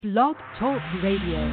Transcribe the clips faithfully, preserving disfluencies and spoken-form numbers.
Blog Talk Radio.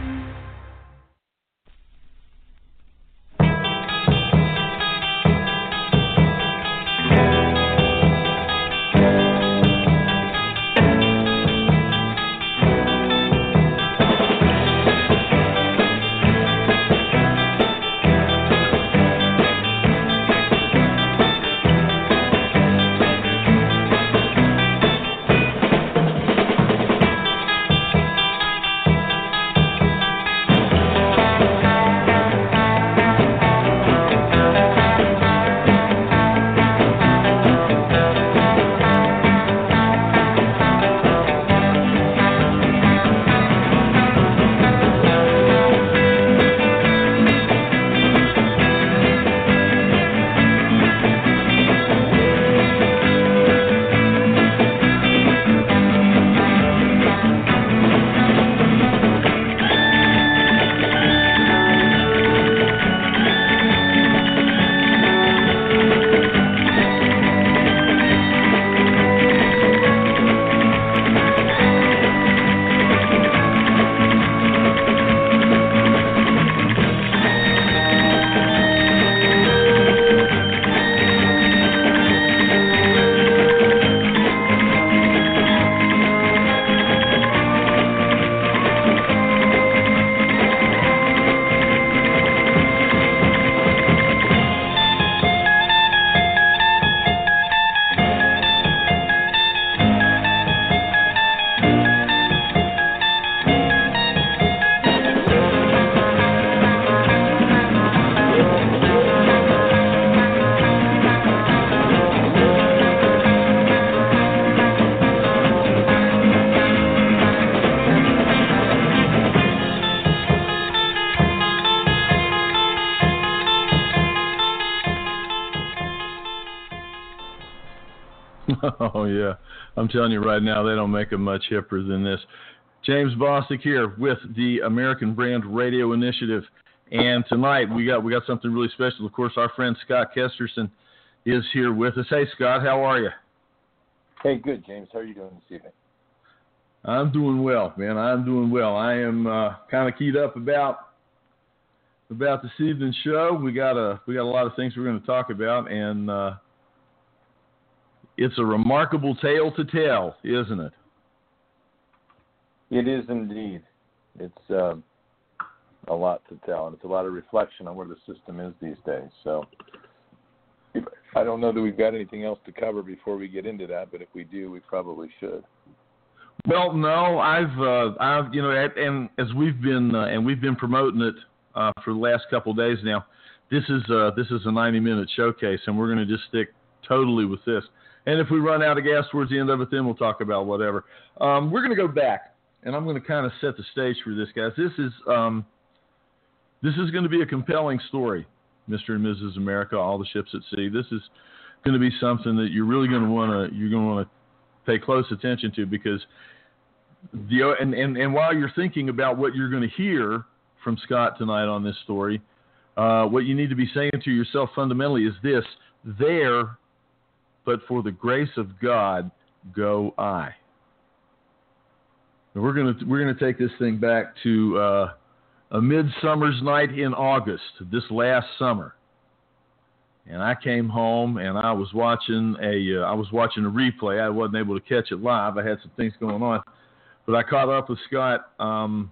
Oh, yeah. I'm telling you right now, they don't make them much hipper than this. James Bostic here with the American Brand Radio Initiative. And tonight we got we got something really special. Of course, our friend Scott Kesterson is here with us. Hey, Scott, how are you? Hey, good, James. How are you doing this evening? I'm doing well, man. I'm doing well. I am uh, kind of keyed up about about this evening's show. We got a we got a lot of things we're going to talk about, and uh, it's a remarkable tale to tell, isn't it? It is indeed. It's uh, a lot to tell, and it's a lot of reflection on where the system is these days. So if, I don't know that we've got anything else to cover before we get into that, but if we do, we probably should. Well, no, I've, uh, I've, you know, and as we've been, uh, and we've been promoting it uh, for the last couple of days now. This is, uh, this is a ninety-minute showcase, and we're going to just stick totally with this. And if we run out of gas towards the end of it, then we'll talk about whatever. Um, we're going to go back, and I'm going to kind of set the stage for this, guys. This is, um, this is going to be a compelling story, Mister and Missus America, all the ships at sea. This is going to be something that you're really going to want to, you're going to want to pay close attention to, because the and, and, and while you're thinking about what you're going to hear from Scott tonight on this story, uh, what you need to be saying to yourself fundamentally is this: there, but for the grace of God, go I. And we're going to we're going to take this thing back to uh, a midsummer's night in August, this last summer. And I came home and I was watching a uh, I was watching a replay. I wasn't able to catch it live. I had some things going on, but I caught up with Scott, um,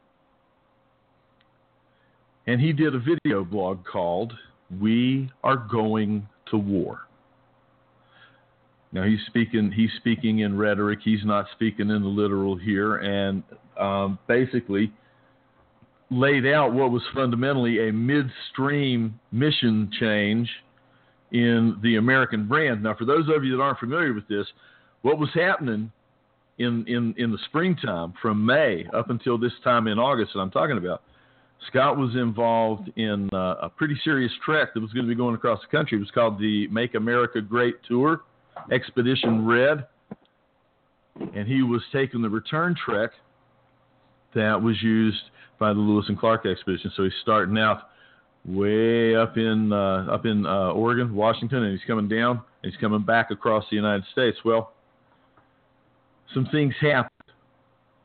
and he did a video blog called "We Are Going to War." Now he's speaking he's speaking in rhetoric. He's not speaking in the literal here, and um, basically laid out what was fundamentally a midstream mission change in the American brand. Now, for those of you that aren't familiar with this, what was happening in, in, in the springtime from May up until this time in August that I'm talking about, Scott was involved in uh, a pretty serious trek that was going to be going across the country. It was called the Make America Great Tour, Expedition Red, and he was taking the return trek that was used by the Lewis and Clark expedition. So he's starting out way up in uh, up in uh, Oregon, Washington, and he's coming down, and he's coming back across the United States. Well, some things happened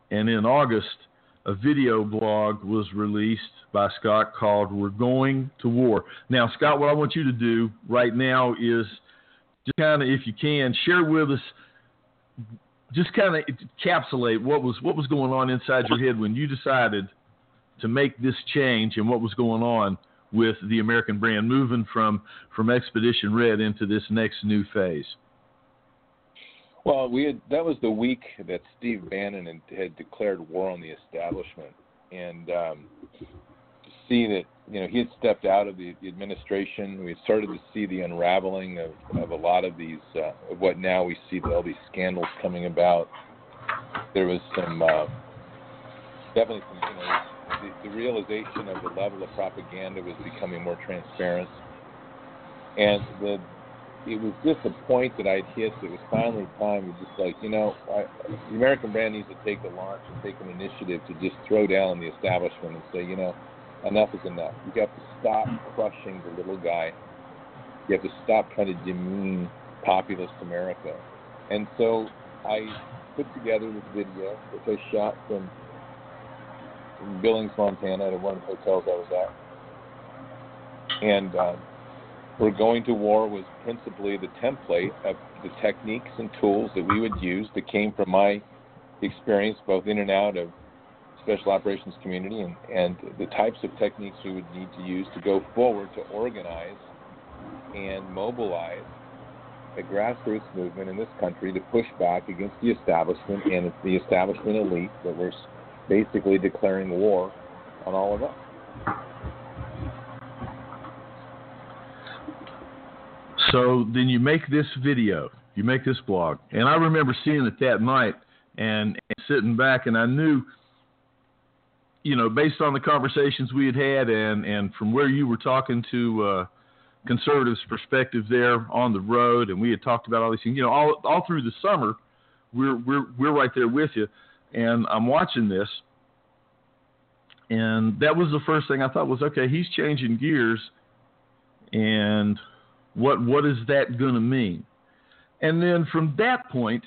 And in August, a video blog was released by Scott called We're Going to War. Now, Scott, what I want you to do right now is just kind of, if you can, share with us, just kind of encapsulate what was what was going on inside your head when you decided to make this change and what was going on with the American brand, moving from, from Expedition Red into this next new phase. Well, we had, that was the week that Steve Bannon had, had declared war on the establishment, and um, to see that, you know, he had stepped out of the, the administration. We had started to see the unraveling of, of a lot of these, uh, of what now we see all these scandals coming about. There was some, uh, definitely some, you know, the, the realization of the level of propaganda was becoming more transparent, and the it was just a point that I'd hit that was finally time. It was just like, you know, I, the American brand needs to take the launch and take an initiative to just throw down the establishment and say, you know, enough is enough. You have to stop crushing the little guy. You have to stop trying to demean populist America. And so I put together this video, which I shot from, from Billings, Montana, at one of the hotels I was at. And uh, We're Going to War was principally the template of the techniques and tools that we would use that came from my experience both in and out of special operations community, and, and the types of techniques we would need to use to go forward to organize and mobilize a grassroots movement in this country to push back against the establishment and the establishment elite that were basically declaring war on all of us. So then you make this video, you make this blog. And I remember seeing it that night and, and sitting back, and I knew, you know, based on the conversations we had had and, and from where you were talking to uh, conservatives' perspective there on the road, and we had talked about all these things, you know, all, all through the summer, we're, we're, we're right there with you. And I'm watching this, and that was the first thing I thought was, okay, he's changing gears, and What what is that going to mean? And then from that point,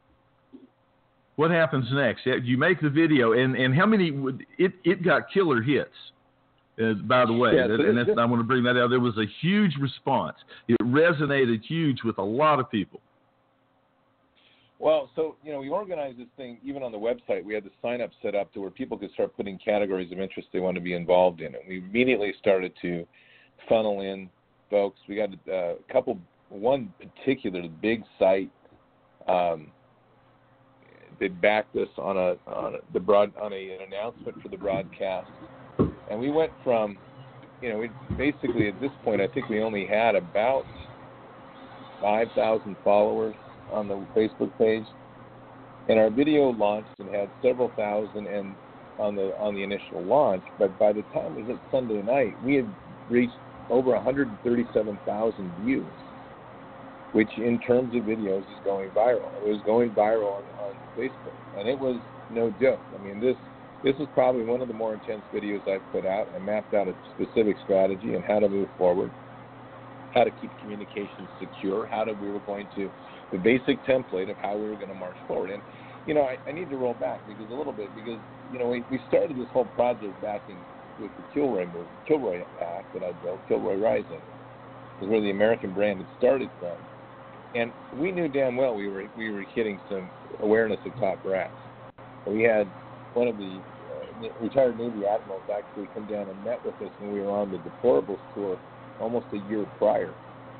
what happens next? You make the video, and, and how many? It it got killer hits. Uh, by the way, yeah, so and that's, I want to bring that out. There was a huge response. It resonated huge with a lot of people. Well, so, you know, we organized this thing, even on the website. We had the sign up set up to where people could start putting categories of interest they want to be involved in. And we immediately started to funnel in folks. We got uh, a couple, one particular big site um, that backed us on a on a, the broad on a, an announcement for the broadcast, and we went from, you know, we basically at this point I think we only had about five thousand followers on the Facebook page, and our video launched and had several thousand and on the on the initial launch. But by the time we hit Sunday night, we had reached over one hundred thirty-seven thousand views, which in terms of videos is going viral. It was going viral on, on Facebook, and it was no joke. I mean, this this is probably one of the more intense videos I've put out. I mapped out a specific strategy and how to move forward, how to keep communications secure, how to, we were going to, the basic template of how we were going to march forward. And, you know, I, I need to roll back because a little bit, because, you know, we, we started this whole project back in with the Kilroy move, Kilroy Act that I built, Kilroy Rising, is where the American brand had started from. And we knew damn well we were we were hitting some awareness of top brass. We had one of the uh, retired Navy admirals actually come down and met with us when we were on the Deplorables tour almost a year prior.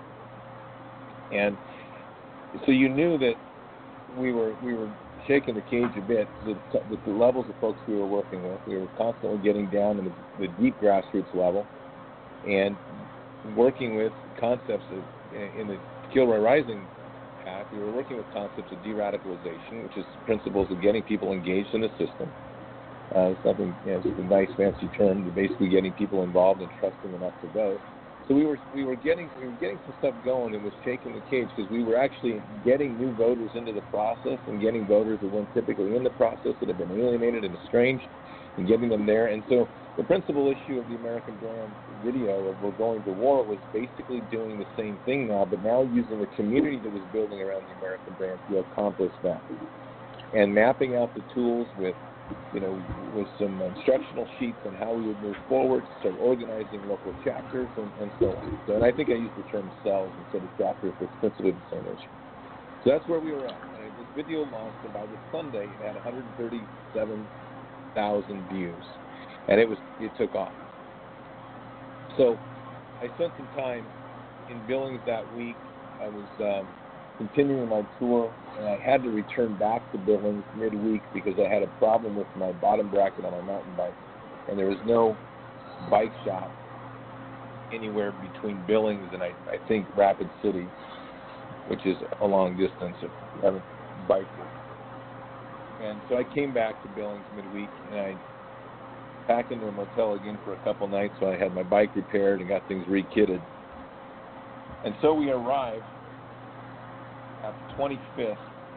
And so you knew that we were we were shaking the cage a bit with, with the levels of folks we were working with. We were constantly getting down in the, the deep grassroots level and working with concepts of, in the Kilroy Rising path. We were working with concepts of de-radicalization, which is principles of getting people engaged in the system. Uh, something, you know, it's a nice fancy term, to basically getting people involved and trusting enough to vote. So we were we were getting we were getting some stuff going and was shaking the cage because we were actually getting new voters into the process and getting voters that weren't typically in the process, that had been alienated and estranged, and getting them there. And so the principal issue of the American brand video of We're Going to War was basically doing the same thing now, but now using the community that was building around the American brand to accomplish that. And mapping out the tools with you know, with some instructional sheets on how we would move forward, start organizing local chapters, and, and so on. So, and I think I used the term cells instead of chapters, but it's principally the same issue. So that's where we were at. And this video launched, and by this Sunday, it had one hundred thirty-seven thousand views, and it was it took off. So I spent some time in Billings that week. I was um, continuing my tour, and I had to return back to Billings midweek because I had a problem with my bottom bracket on my mountain bike, and there was no bike shop anywhere between Billings and I, I think Rapid City, which is a long distance if you haven't biked it. And so I came back to Billings midweek, and I packed into a motel again for a couple nights, so I had my bike repaired and got things re-kitted. And so we arrived at the twenty-fifth,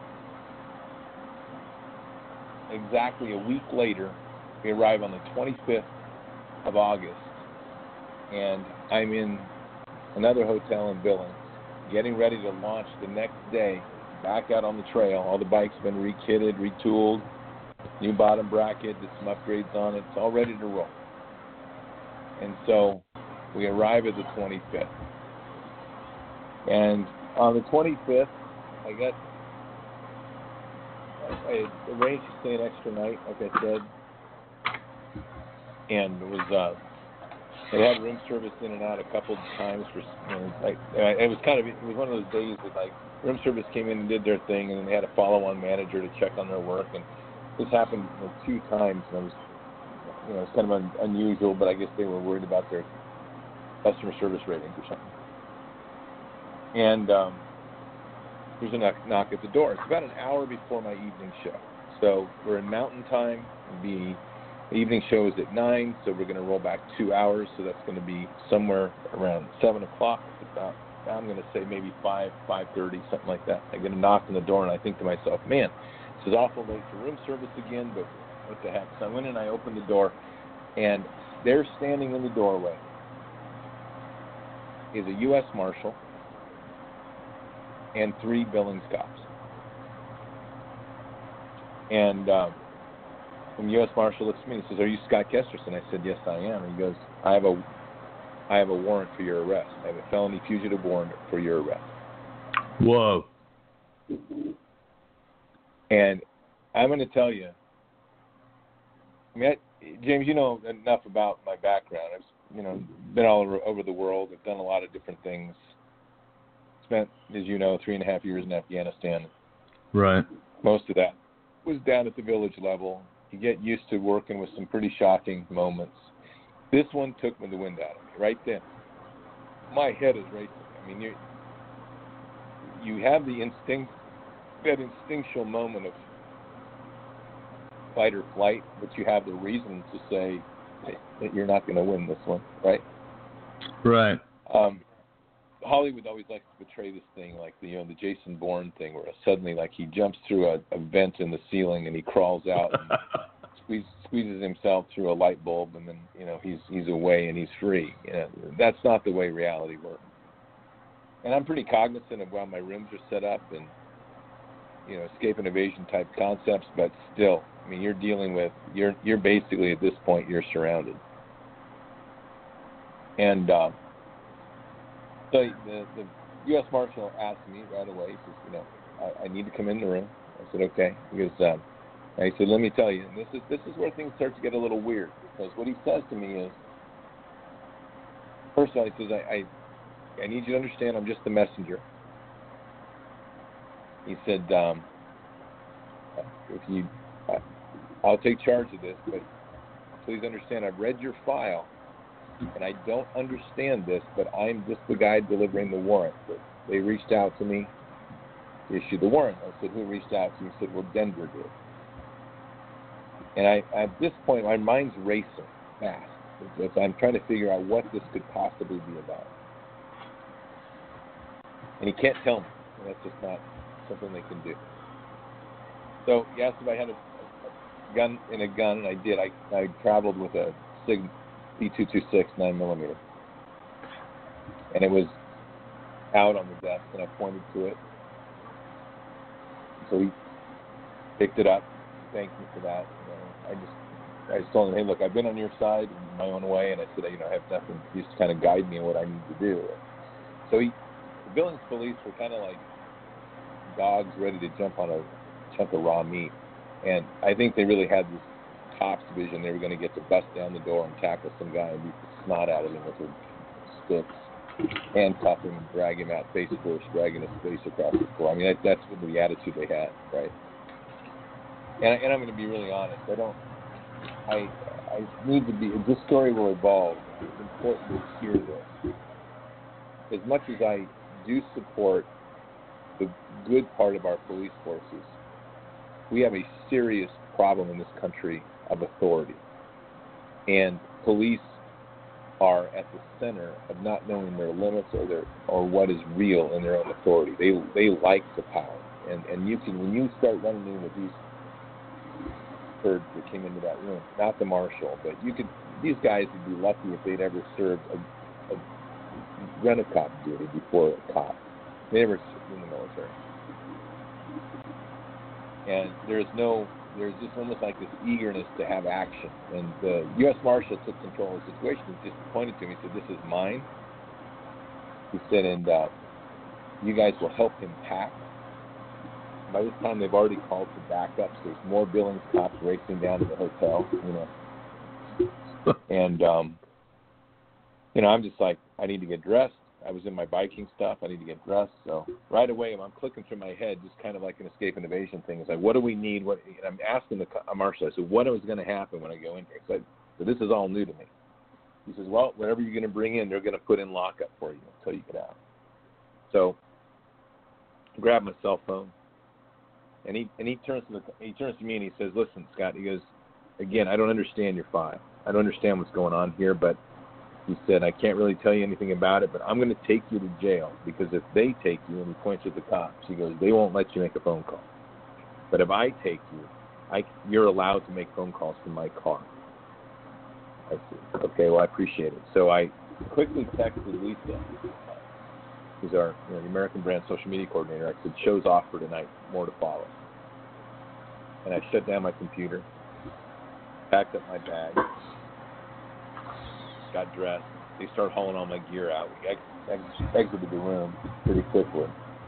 exactly a week later. We arrive on the twenty-fifth of August, and I'm in another hotel in Billings, getting ready to launch the next day, back out on the trail. All the bikes have been re-kitted, retooled, new bottom bracket, did some upgrades on it. It's all ready to roll. And so we arrive at the twenty-fifth. And on the twenty-fifth, I got, I arranged to stay an extra night, like I said, and it was, uh, they had room service in and out a couple of times for, you know, like, it was kind of, it was one of those days that, like, room service came in and did their thing, and then they had a follow-on manager to check on their work, and this happened, you know, two times, and it was, you know, it's kind of un- unusual, but I guess they were worried about their customer service ratings or something. And um, there's a knock, knock at the door. It's about an hour before my evening show. So we're in Mountain Time. The evening show is at nine, so we're going to roll back two hours. So that's going to be somewhere around seven o'clock. It's about, I'm going to say maybe five, five thirty, something like that. I get a knock on the door, and I think to myself, man, this is awful late for room service again, but what the heck? So I went in and I opened the door, and there standing in the doorway is a U S Marshal and three Billings cops. And um, the U S Marshal looks at me and says, "Are you Scott Kesterson?" I said, "Yes, I am." And he goes, I have a I have a warrant for your arrest. I have a felony fugitive warrant for your arrest." Whoa. And I'm going to tell you, I mean, I, James, you know enough about my background. I've, you know, been all over, over the world. I've done a lot of different things. Spent, as you know, three and a half years in Afghanistan. Right. Most of that was down at the village level. You get used to working with some pretty shocking moments. This one took me the wind out of me right then. My head is racing. I mean, you you have the instinct, that instinctual moment of fight or flight, but you have the reason to say that you're not going to win this one, right? Right. Um, Hollywood always likes to portray this thing like the, you know, the Jason Bourne thing, where suddenly, like, he jumps through a, a vent in the ceiling and he crawls out and squeeze, squeezes himself through a light bulb, and then, you know, he's he's away and he's free. You know, that's not the way reality works. And I'm pretty cognizant of how my rooms are set up and, you know, escape and evasion type concepts, but still, I mean, you're dealing with, you're you're basically at this point, you're surrounded. And uh, so the, the U S Marshal asked me right away, he says, you know, I, I need to come in the room. I said, okay. Because um, he said, let me tell you, and this is this is where things start to get a little weird, because what he says to me is, first of all, he says, I, I I need you to understand I'm just the messenger. He said, um, if you, uh, I'll take charge of this, but please understand I've read your file, and I don't understand this, but I'm just the guy delivering the warrant. They reached out to me to issue the warrant. I said, who reached out to me? He said, well, Denver did. And I, at this point, my mind's racing fast. It's, I'm trying to figure out what this could possibly be about. And he can't tell me. And that's just not something they can do. So he asked if I had a, a gun in a gun, and I did. I, I traveled with a Sig P two twenty-six nine millimeter. And it was out on the desk, and I pointed to it. So he picked it up, thanked me for that. You know. I just I just told him, hey, look, I've been on your side in my own way, and I said, you know, I have nothing. Just kind of guide me in what I need to do. So he, the Billings police were kind of like dogs ready to jump on a chunk of raw meat, and I think they really had this cops vision. They were going to get to bust down the door and tackle some guy and beat the snot out of him with their sticks, handcuff him, drag him out face first, dragging his face across the floor. I mean, that, that's the attitude they had, right? And, and I'm going to be really honest. I don't. I I need to be. This story will evolve. It's important to hear this. As much as I do support the good part of our police forces, we have a serious problem in this country of authority, and police are at the center of not knowing their limits or their or what is real in their own authority. They they like the power, and and you can when you start running in with these that came into that room, not the marshal, but you could. These guys would be lucky if they'd ever served a, a rent-a-cop duty before a cop. They never served in the military, and there's no, there's just almost like this eagerness to have action. And the U S Marshal took control of the situation. He just pointed to me, he said, "This is mine." He said, "And uh, you guys will help him pack." By this time, they've already called for backups. There's more Billings cops racing down to the hotel, you know. And, um, you know, I'm just like, I need to get dressed. I was in my biking stuff. I need to get dressed. So right away, I'm clicking through my head, just kind of like an escape and evasion thing. It's like, what do we need? What? And I'm asking the marshal, I said, what is going to happen when I go in here? So, I, so this is all new to me. He says, well, whatever you're going to bring in, they're going to put in lockup for you until you get out. So I grab my cell phone. And he and he turns to the, he turns to me and he says, "Listen, Scott." He goes, "Again, I don't understand your file. I don't understand what's going on here, but," he said, "I can't really tell you anything about it, but I'm going to take you to jail because if they take you," and he points at the cops, he goes, "they won't let you make a phone call. But if I take you, I you're allowed to make phone calls from my car." I said, "Okay, well, I appreciate it." So I quickly texted Lisa, who's our you know, the American Brand social media coordinator. I said, "Show's off for tonight, more to follow." And I shut down my computer, packed up my bag, got dressed. They started hauling all my gear out. We ex- ex- exited the room pretty quickly.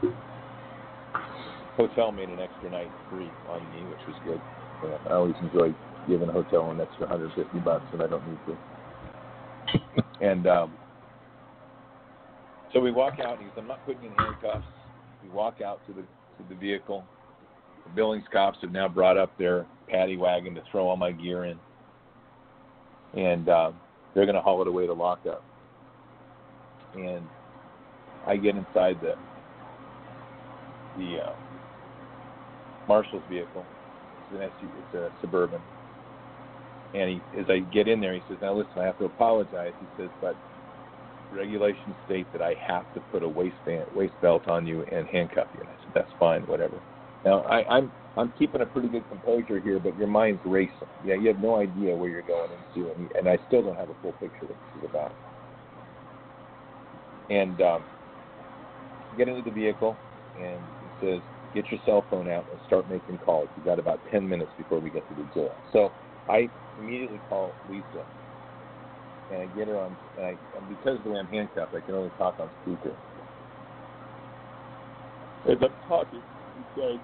Hotel made an extra night free on me, which was good. Yeah, I always enjoy giving a hotel an extra one hundred fifty bucks when I don't need to. And um, so we walk out, and he says, "I'm not putting you in handcuffs." We walk out to the to the vehicle. The Billings cops have now brought up their paddy wagon to throw all my gear in. And uh, they're going to haul it away to lockup. And I get inside the the uh, marshal's vehicle. It's an S U V, it's a Suburban. And he, as I get in there, he says, "Now listen, I have to apologize." He says, "But regulations state that I have to put a waistband, waist belt on you and handcuff you." And I said, "That's fine, whatever." Now, I, I'm I'm keeping a pretty good composure here, but your mind's racing. Yeah, you have no idea where you're going into, and, and I still don't have a full picture of what this is about. And um, get into the vehicle, and he says, "Get your cell phone out and start making calls. You've got about ten minutes before we get to the jail." So I immediately call Lisa, and I get her on, and, I, and because of the way I'm handcuffed, I can only talk on speaker. As I'm talking, he says,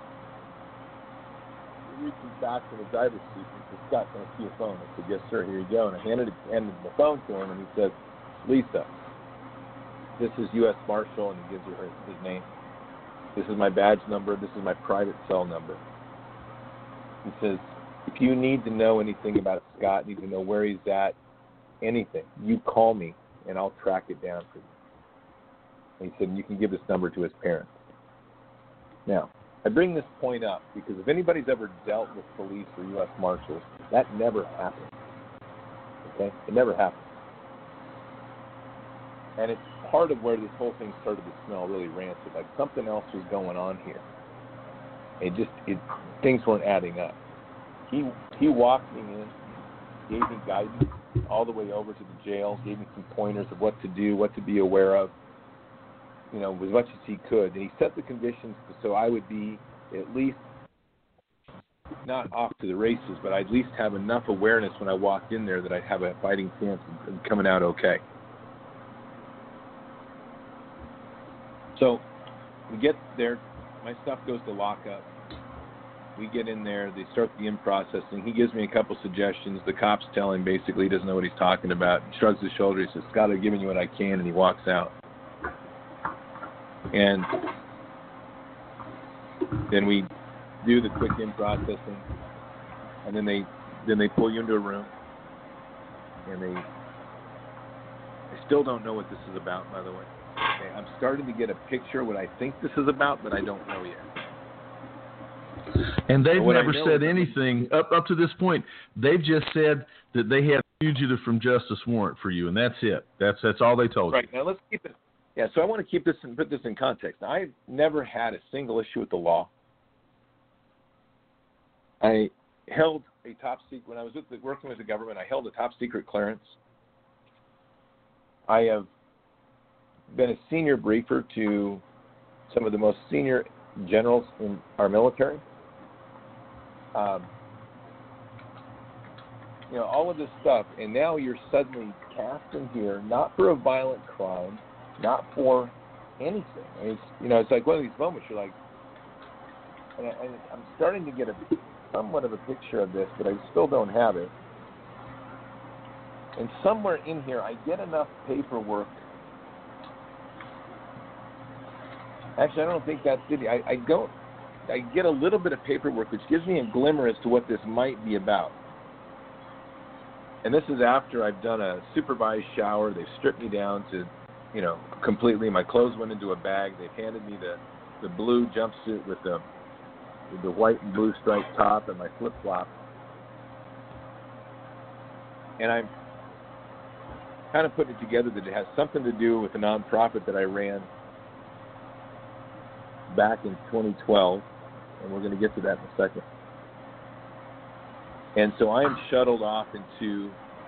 he reaches back from the driver's seat and says, "Scott, can I see your phone?" I said, "Yes, sir, here you go." And I handed, it, handed the phone to him, and he says, "Lisa, this is U S Marshal," and he gives her his name. "This is my badge number. This is my private cell number." He says, "If you need to know anything about Scott, need to know where he's at, anything, you call me, and I'll track it down for you." And he said, "You can give this number to his parents." Now, I bring this point up because if anybody's ever dealt with police or U S Marshals, that never happens. Okay? It never happens. And it's part of where this whole thing started to smell really rancid. Like something else was going on here. It just, it, things weren't adding up. He he walked me in, gave me guidance all the way over to the jail, gave me some pointers of what to do, what to be aware of, you know, as much as he could. And he set the conditions so I would be at least not off to the races, but I'd at least have enough awareness when I walked in there that I'd have a fighting chance of coming out okay. So we get there, my stuff goes to lockup. We get in there, they start the in-processing. He gives me a couple suggestions. The cops tell him basically he doesn't know what he's talking about. He shrugs his shoulder, he says, Scott, I've given you what I can, and he walks out. And then we do the quick in-processing, and then they then they pull you into a room, and they I still don't know what this is about, by the way. Okay, I'm starting to get a picture of what I think this is about, but I don't know yet. And they've never said anything up up to this point. They've just said that they had a fugitive from justice warrant for you, and that's it. That's that's all they told right, you. Right now, let's keep it. Yeah, so I want to keep this and put this in context. Now, I've never had a single issue with the law. I held a top secret when I was with the, working with the government. I held a top secret clearance. I have been a senior briefer to some of the most senior generals in our military. Um, you know, all of this stuff, and now you're suddenly cast in here, not for a violent crime, not for anything. And it's, you know, it's like one of these moments you're like, and, I, and I'm starting to get a somewhat of a picture of this, but I still don't have it. And somewhere in here, I get enough paperwork. Actually, I don't think that's it. I, I don't. I get a little bit of paperwork, which gives me a glimmer as to what this might be about. And this is after I've done a supervised shower. They've stripped me down to, you know, completely. My clothes went into a bag. They've handed me the, the blue jumpsuit with the with the white and blue striped top and my flip flop. And I'm kind of putting it together that it has something to do with a nonprofit that I ran back in twenty twelve, and we're going to get to that in a second. And so I am shuttled off into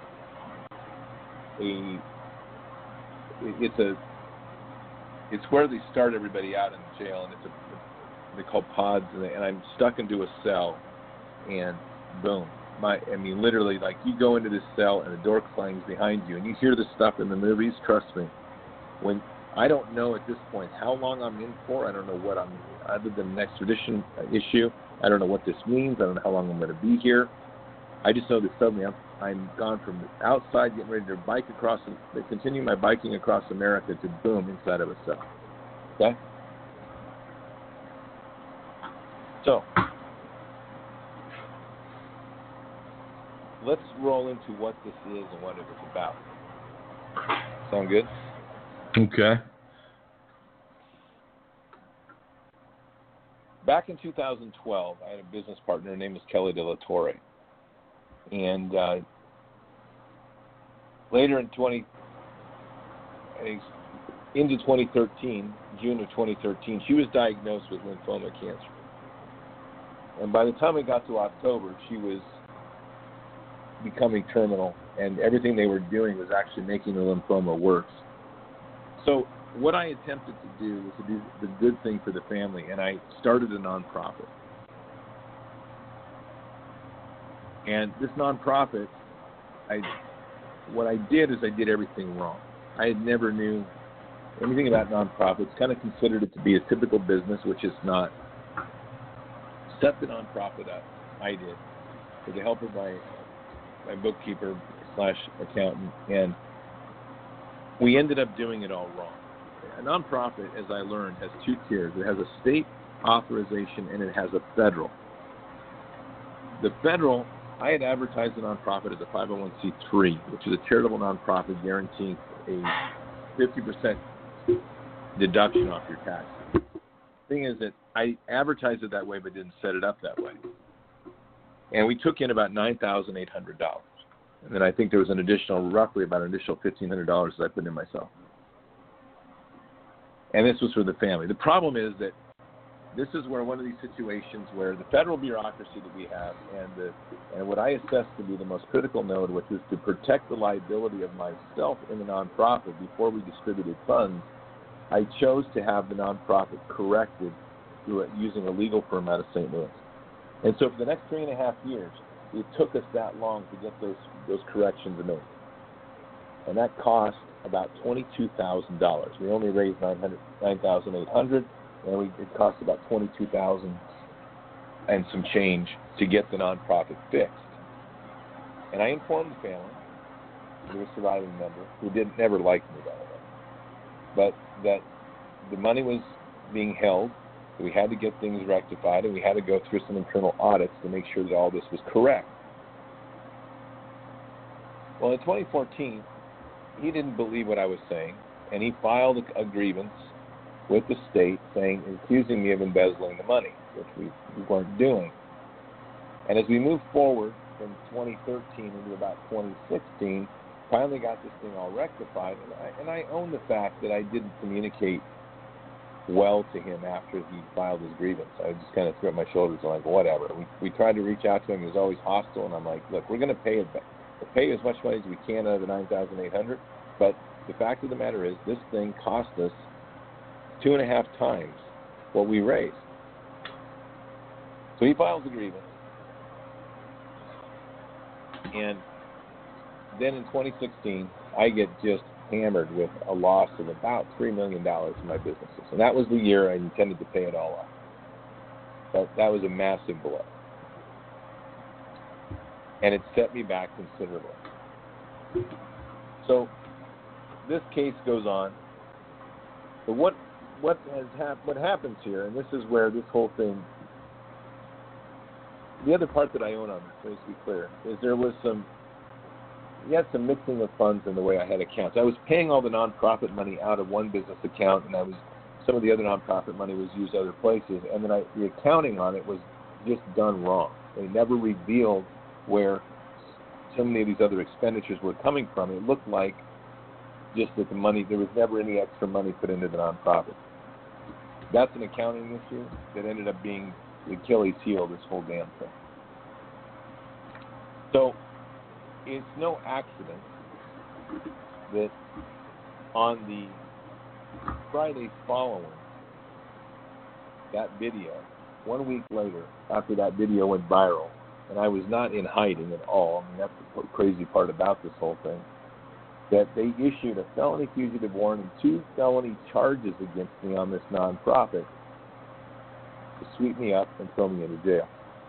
a, it's a, it's where they start everybody out in the jail, and it's a, they're called pods, and, and I'm stuck into a cell, and boom, my, I mean, literally, like, you go into this cell, and the door clangs behind you, and you hear this stuff in the movies. Trust me, when I don't know at this point how long I'm in for. I don't know what I'm, other than an extradition issue. I don't know what this means. I don't know how long I'm going to be here. I just know that suddenly I'm, I'm gone from outside, getting ready to bike across, to continue my biking across America, to boom, inside of a cell. Okay? So, let's roll into what this is and what it was about. Sound good? Okay. Back in two thousand twelve, I had a business partner. Her name was Kelly De La Torre. And uh, later in twenty, into twenty thirteen, June of twenty thirteen, she was diagnosed with lymphoma cancer. And by the time it got to October, she was becoming terminal, and everything they were doing was actually making the lymphoma worse. So what I attempted to do was to do the good thing for the family, and I started a nonprofit. And this nonprofit, I, what I did is I did everything wrong. I had never knew anything about nonprofits, kind of considered it to be a typical business, which is not. Set the nonprofit up, I did, with the help of my my bookkeeper slash accountant, and we ended up doing it all wrong. A nonprofit, as I learned, has two tiers. It has a state authorization and it has a federal. The federal, I had advertised the nonprofit as a five oh one c three, which is a charitable nonprofit guaranteeing a fifty percent deduction off your taxes. The thing is that I advertised it that way but didn't set it up that way. And we took in about nine thousand eight hundred dollars. And then I think there was an additional, roughly about an additional fifteen hundred dollars that I put in myself. And this was for the family. The problem is that this is where one of these situations where the federal bureaucracy that we have and the and what I assess to be the most critical node, which is to protect the liability of myself in the nonprofit before we distributed funds, I chose to have the nonprofit corrected through it, using a legal firm out of Saint Louis. And so for the next three and a half years, it took us that long to get those those corrections made. And that cost about twenty-two thousand dollars. We only raised nine thousand eight hundred dollars, and we, it cost about twenty-two thousand dollars and some change to get the nonprofit fixed. And I informed the family, who was a surviving member, who didn't never like me, by the way, but that the money was being held, we had to get things rectified, and we had to go through some internal audits to make sure that all this was correct. Well, in twenty fourteen, he didn't believe what I was saying, and he filed a, a grievance with the state saying, accusing me of embezzling the money, which we, we weren't doing. And as we moved forward from twenty thirteen into about twenty sixteen, finally got this thing all rectified, and I, and I own the fact that I didn't communicate well to him after he filed his grievance. I just kind of threw up my shoulders and like, whatever. We we tried to reach out to him. He was always hostile, and I'm like, look, we're going to pay it back. We'll pay as much money as we can out of the nine thousand eight hundred dollars, but the fact of the matter is this thing cost us two and a half times what we raised. So he files a grievance. And then in twenty sixteen, I get just hammered with a loss of about three million dollars in my businesses. And that was the year I intended to pay it all off. But that was a massive blow. And it set me back considerably. So this case goes on. But what what has hap- what happens here, and this is where this whole thing, the other part that I own on this, let me be clear, is there was some, you had some mixing of funds in the way I had accounts. I was paying all the nonprofit money out of one business account, and I was some of the other nonprofit money was used other places, and then I, the accounting on it was just done wrong. They never revealed where so many of these other expenditures were coming from. It looked like just that the money, there was never any extra money put into the nonprofit. That's an accounting issue that ended up being the Achilles heel of this whole damn thing. So it's no accident that on the Friday following that video, one week later, after that video went viral, and I was not in hiding at all, I mean, that's the crazy part about this whole thing, that they issued a felony fugitive warrant and two felony charges against me on this nonprofit to sweep me up and throw me into jail.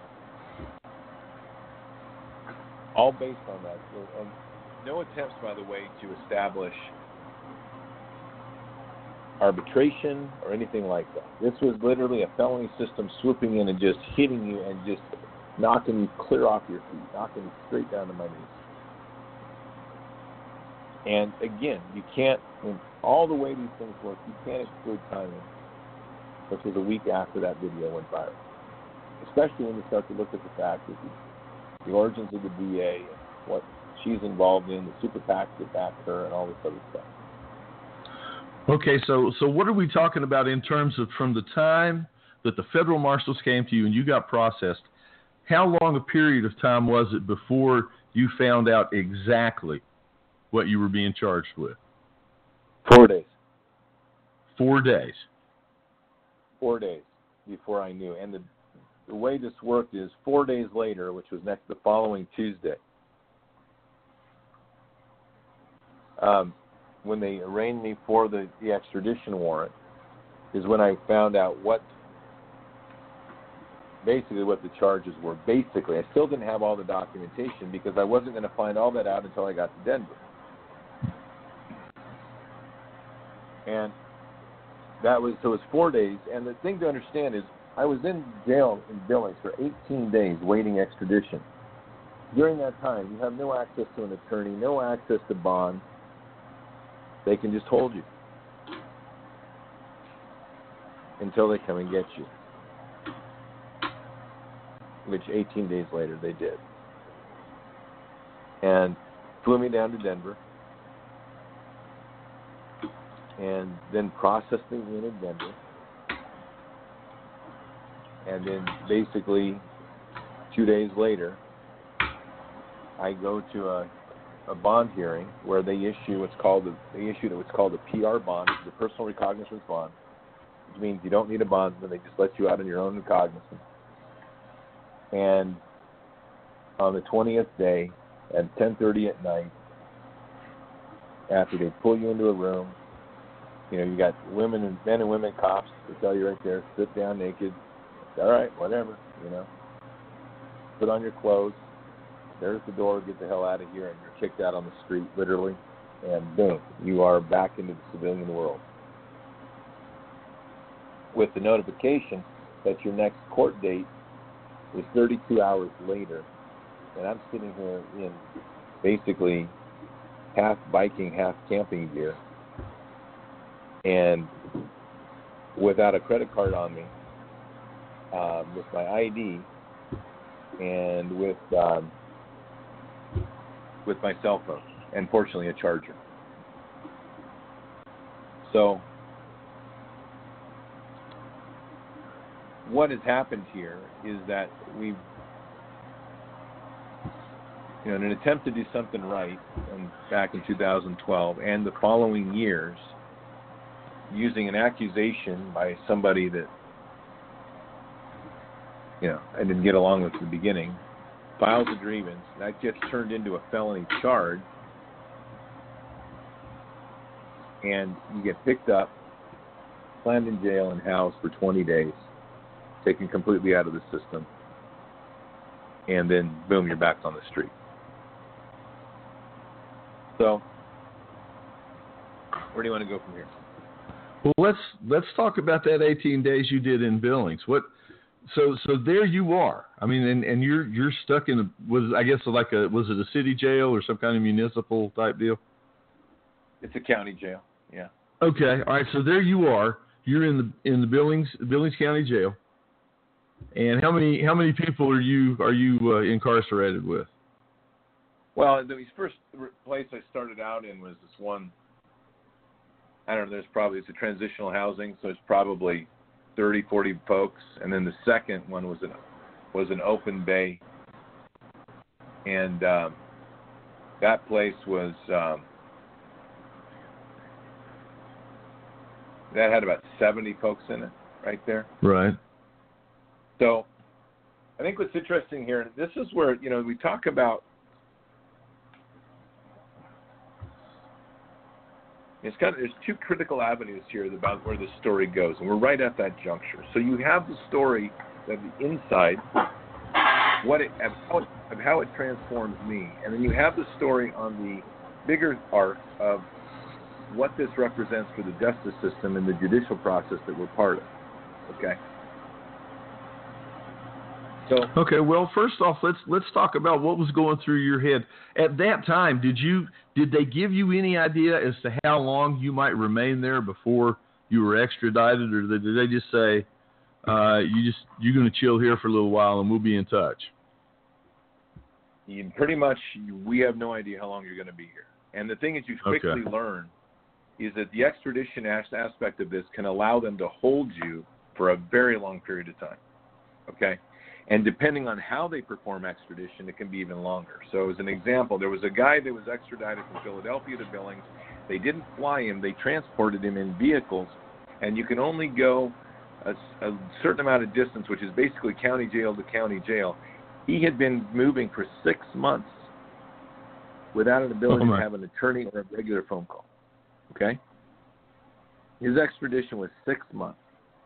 All based on that. And no attempts, by the way, to establish arbitration or anything like that. This was literally a felony system swooping in and just hitting you and just knocking you clear off your feet, knocking you straight down to my knees. And again, you can't, in all the way these things work, you can't exclude timing, which was a week after that video went viral. Especially when you start to look at the fact that the, the origins of the D A and what she's involved in, the super PACs that back her, and all this other stuff. Okay, so so what are we talking about in terms of from the time that the federal marshals came to you and you got processed, how long a period of time was it before you found out exactly what you were being charged with? Four days. Four days. Four days before I knew. And the, the way this worked is four days later, which was next the following Tuesday, um, when they arraigned me for the, the extradition warrant, is when I found out what basically what the charges were. Basically, I still didn't have all the documentation because I wasn't going to find all that out until I got to Denver. And that was, so it was four days. And the thing to understand is I was in jail in Billings for eighteen days waiting extradition. During that time, you have no access to an attorney, no access to bond. They can just hold you until they come and get you, which eighteen days later they did. And flew me down to Denver and then processed me in in Denver. And then basically two days later, I go to a, a bond hearing where they issue what's called a, they issued what's called a P R bond, the personal recognizance bond, which means you don't need a bondsman. They just let you out on your own recognizance. And on the twentieth day at ten thirty at night, after they pull you into a room, you know, you got women and men and women cops to tell you right there, sit down naked. All right, whatever, you know. Put on your clothes. There's the door. Get the hell out of here. And you're kicked out on the street, literally. And boom, you are back into the civilian world. With the notification that your next court date is thirty-two hours later. And I'm sitting here in basically half biking, half camping gear. And without a credit card on me, um, with my I D, and with um, with my cell phone, and fortunately a charger. So what has happened here is that we've, you know, in an attempt to do something right, and back in two thousand twelve and the following years, using an accusation by somebody that, you know, I didn't get along with at the beginning, files a grievance, that gets turned into a felony charge, and you get picked up, slammed in jail and housed for twenty days, taken completely out of the system, and then boom, you're back on the street. So, where do you want to go from here? Well, let's let's talk about that eighteen days you did in Billings. What? So so there you are. I mean, and, and you're you're stuck in a, was I guess like a was it a city jail or some kind of municipal type deal? It's a county jail. Yeah. Okay. All right. So there you are. You're in the in the Billings Billings County Jail. And how many how many people are you are you uh, incarcerated with? Well, the first place I started out in was this one. I don't know. There's probably it's a transitional housing, so it's probably thirty, forty folks, and then the second one was an was an open bay, and um, that place was um, that had about seventy folks in it, right there. Right. So, I think what's interesting here, this is where you know we talk about. It's kind of, there's two critical avenues here about where the story goes, and we're right at that juncture. So you have the story of the inside, what it, of how it, of how it transforms me, and then you have the story on the bigger arc of what this represents for the justice system and the judicial process that we're part of. Okay. So, okay, well, first off, let's let's talk about what was going through your head at that time. Did you did they give you any idea as to how long you might remain there before you were extradited, or did they just say uh, you just you're going to chill here for a little while and we'll be in touch? You, pretty much, we have no idea how long you're going to be here. And the thing is, you quickly okay. learn is that the extradition aspect of this can allow them to hold you for a very long period of time. Okay. And depending on how they perform extradition, it can be even longer. So as an example, there was a guy that was extradited from Philadelphia to Billings. They didn't fly him. They transported him in vehicles. And you can only go a, a certain amount of distance, which is basically county jail to county jail. He had been moving for six months without an ability oh to have an attorney or a regular phone call. Okay? His extradition was six months.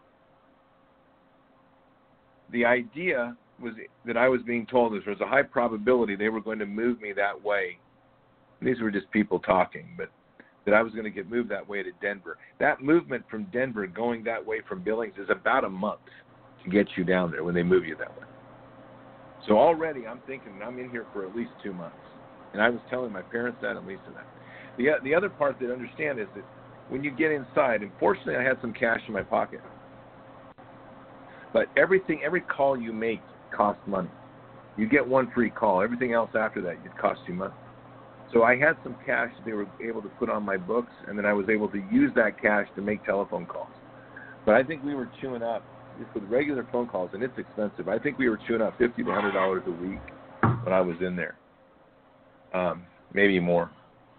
The idea was that I was being told there was a high probability they were going to move me that way. These were just people talking, but that I was going to get moved that way to Denver. That movement from Denver going that way from Billings is about a month to get you down there when they move you that way. So already I'm thinking I'm in here for at least two months. And I was telling my parents that and Lisa that. The, the other part to understand is that when you get inside, and fortunately I had some cash in my pocket, but everything, every call you make costs money. You get one free call. Everything else after that, it costs you money. So I had some cash they were able to put on my books, and then I was able to use that cash to make telephone calls. But I think we were chewing up, just with regular phone calls, and it's expensive. I think we were chewing up fifty to one hundred dollars a week when I was in there, um, maybe more.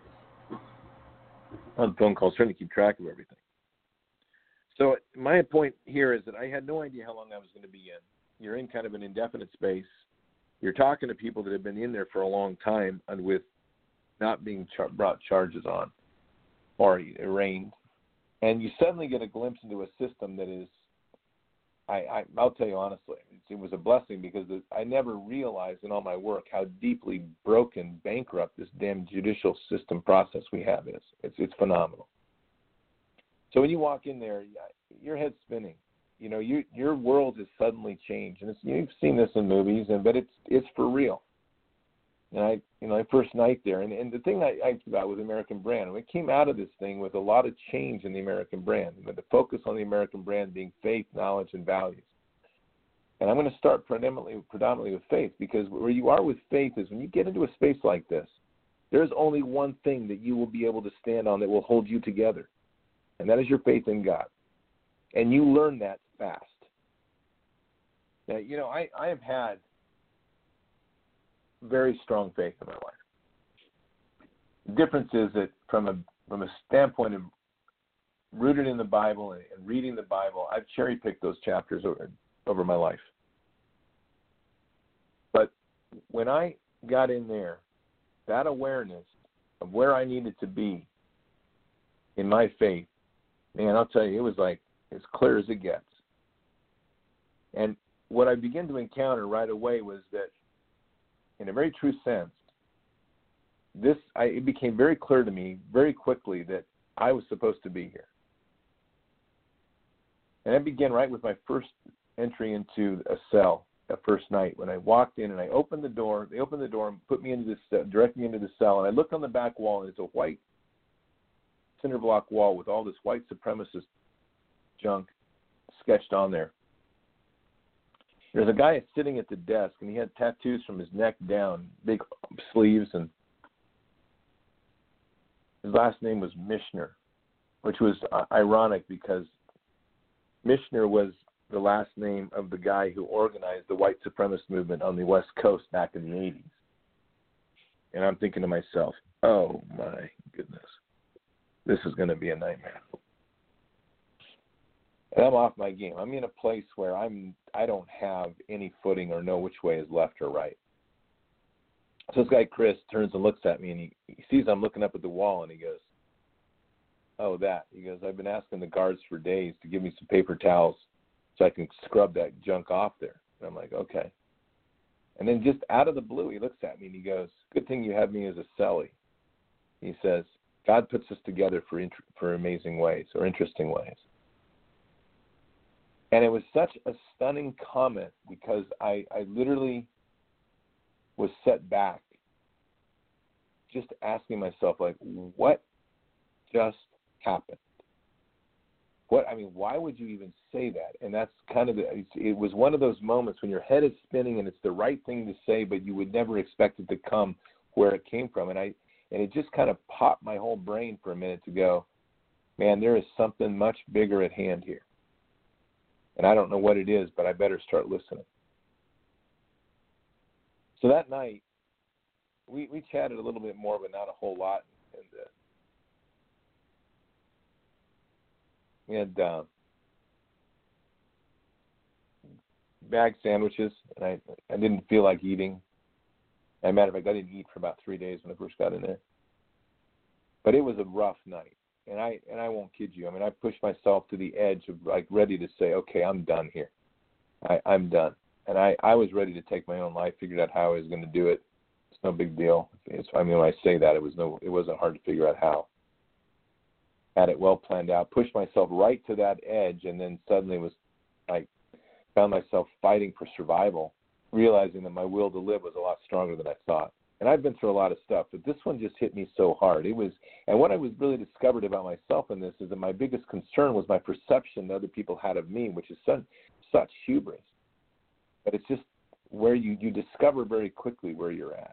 On phone calls, trying to keep track of everything. So my point here is that I had no idea how long I was going to be in. you're in kind of an indefinite space. You're talking to people that have been in there for a long time and with not being char- brought charges on or arraigned. And you suddenly get a glimpse into a system that is, I, I, I'll tell you honestly, it was a blessing because I never realized in all my work how deeply broken, bankrupt this damn judicial system process we have is. It's, it's phenomenal. So when you walk in there, your head's spinning. You know, you, your world has suddenly changed, and it's, you've seen this in movies, and but it's it's for real. And I, you know, my first night there, and, and the thing I, I about with American Brand, we came out of this thing with a lot of change in the American brand, but the focus on the American brand being faith, knowledge, and values. And I'm going to start predominantly predominantly with faith, because where you are with faith is when you get into a space like this, there's only one thing that you will be able to stand on that will hold you together, and that is your faith in God. And you learn that fast. Now, you know, I, I have had very strong faith in my life. The difference is that from a from a standpoint of rooted in the Bible and, and reading the Bible, I've cherry-picked those chapters over, over my life. But when I got in there, that awareness of where I needed to be in my faith, man, I'll tell you, it was like as clear as it gets. And what I began to encounter right away was that, in a very true sense, this I, it became very clear to me very quickly that I was supposed to be here. And it began right with my first entry into a cell that first night when I walked in and I opened the door. They opened the door and put me into this, direct me into the cell. And I looked on the back wall, and it's a white cinder block wall with all this white supremacist junk sketched on there. There's a guy sitting at the desk, and he had tattoos from his neck down, big sleeves, and his last name was Mishner, which was uh, ironic because Mishner was the last name of the guy who organized the white supremacist movement on the West Coast back in the eighties. And I'm thinking to myself, oh my goodness, this is going to be a nightmare. And I'm off my game. I'm in a place where I'm, I don't have any footing or know which way is left or right. So this guy, Chris, turns and looks at me, and he, he sees I'm looking up at the wall, and he goes, oh, that. He goes, I've been asking the guards for days to give me some paper towels so I can scrub that junk off there. And I'm like, okay. And then just out of the blue, he looks at me, and he goes, good thing you have me as a cellie. He says, God puts us together for int- for amazing ways or interesting ways. And it was such a stunning comment because I, I literally was set back just asking myself, like, what just happened? What I mean, why would you even say that? And that's kind of the, it was one of those moments when your head is spinning and it's the right thing to say, but you would never expect it to come where it came from. And I and it just kind of popped my whole brain for a minute to go, man, there is something much bigger at hand here. And I don't know what it is, but I better start listening. So that night, we, we chatted a little bit more, but not a whole lot. And uh, we had uh, bag sandwiches, and I, I didn't feel like eating. As a matter of fact, I didn't eat for about three days when I first got in there. But it was a rough night. And I and I won't kid you. I mean, I pushed myself to the edge of, like, ready to say, okay, I'm done here. I, I'm done. And I, I was ready to take my own life, figured out how I was going to do it. It's no big deal. It's, I mean, when I say that, it was no, it wasn't hard to figure out how. Had it well planned out, pushed myself right to that edge, and then suddenly was, like, found myself fighting for survival, realizing that my will to live was a lot stronger than I thought. And I've been through a lot of stuff, but this one just hit me so hard. It was, and what I was really discovered about myself in this is that my biggest concern was my perception that other people had of me, which is such, such hubris. But it's just where you, you discover very quickly where you're at.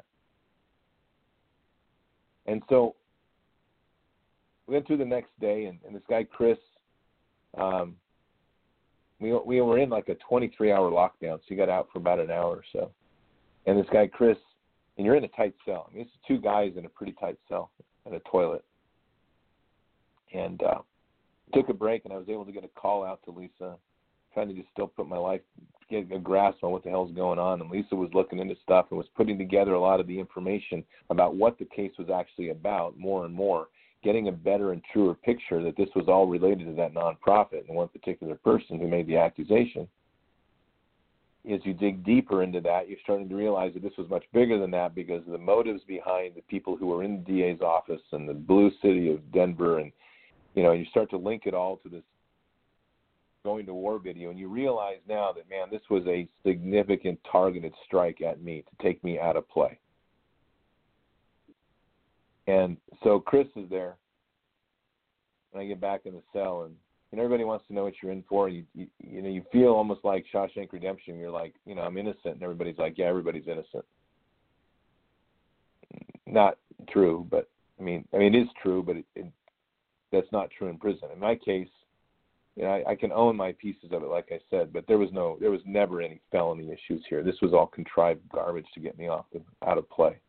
And so we went through the next day, and, and this guy, Chris, um, we we were in like a twenty-three hour lockdown, so he got out for about an hour or so. And this guy, Chris, and you're in a tight cell. I mean, it's two guys in a pretty tight cell and a toilet. And uh, took a break, and I was able to get a call out to Lisa, trying to just still put my life, get a grasp on what the hell's going on. And Lisa was looking into stuff and was putting together a lot of the information about what the case was actually about more and more, getting a better and truer picture that this was all related to that nonprofit and one particular person who made the accusation. As you dig deeper into that, you're starting to realize that this was much bigger than that, because of the motives behind the people who were in the D A's office and the blue city of Denver. And, you know, you start to link it all to this going to war video, and you realize now that, man, this was a significant targeted strike at me to take me out of play. And so Chris is there, and I get back in the cell, and And everybody wants to know what you're in for. You, you, you know, you feel almost like Shawshank Redemption. You're like, you know, I'm innocent, and everybody's like, yeah, everybody's innocent. Not true, but I mean, I mean, it is true, but it, it, that's not true in prison. In my case, you know, I, I can own my pieces of it, like I said, but there was no, there was never any felony issues here. This was all contrived garbage to get me off the, out of play.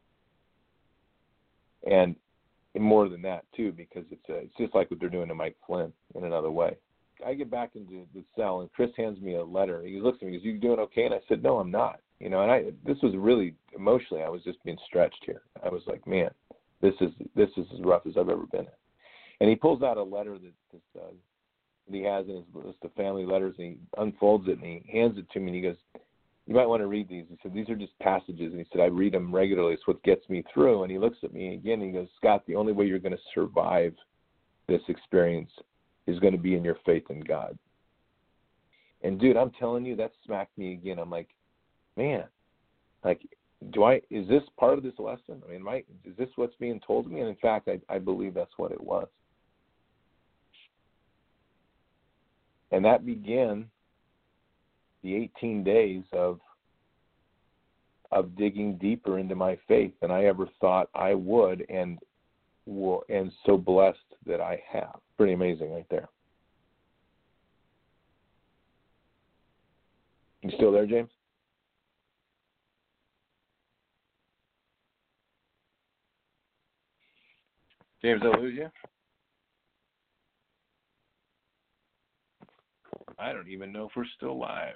And And more than that, too, because it's a, it's just like what they're doing to Mike Flynn in another way. I get back into the cell, and Chris hands me a letter. He looks at me and goes, "You doing okay?" And I said, "No, I'm not." You know, and I this was really emotionally, I was just being stretched here. I was like, "Man, this is this is as rough as I've ever been." And he pulls out a letter that, that, uh, that he has in his list of family letters, and he unfolds it and he hands it to me, and he goes, "You might want to read these." He said, "These are just passages." And he said, "I read them regularly. It's what gets me through." And he looks at me again and he goes, "Scott, the only way you're going to survive this experience is going to be in your faith in God." And dude, I'm telling you, that smacked me again. I'm like, man, like, do I, is this part of this lesson? I mean, am I, is this what's being told to me? And in fact, I, I believe that's what it was. And that began the eighteen days of of digging deeper into my faith than I ever thought I would, and and so blessed that I have. Pretty amazing right there. You still there, James? James, did I lose you? I don't even know if we're still live.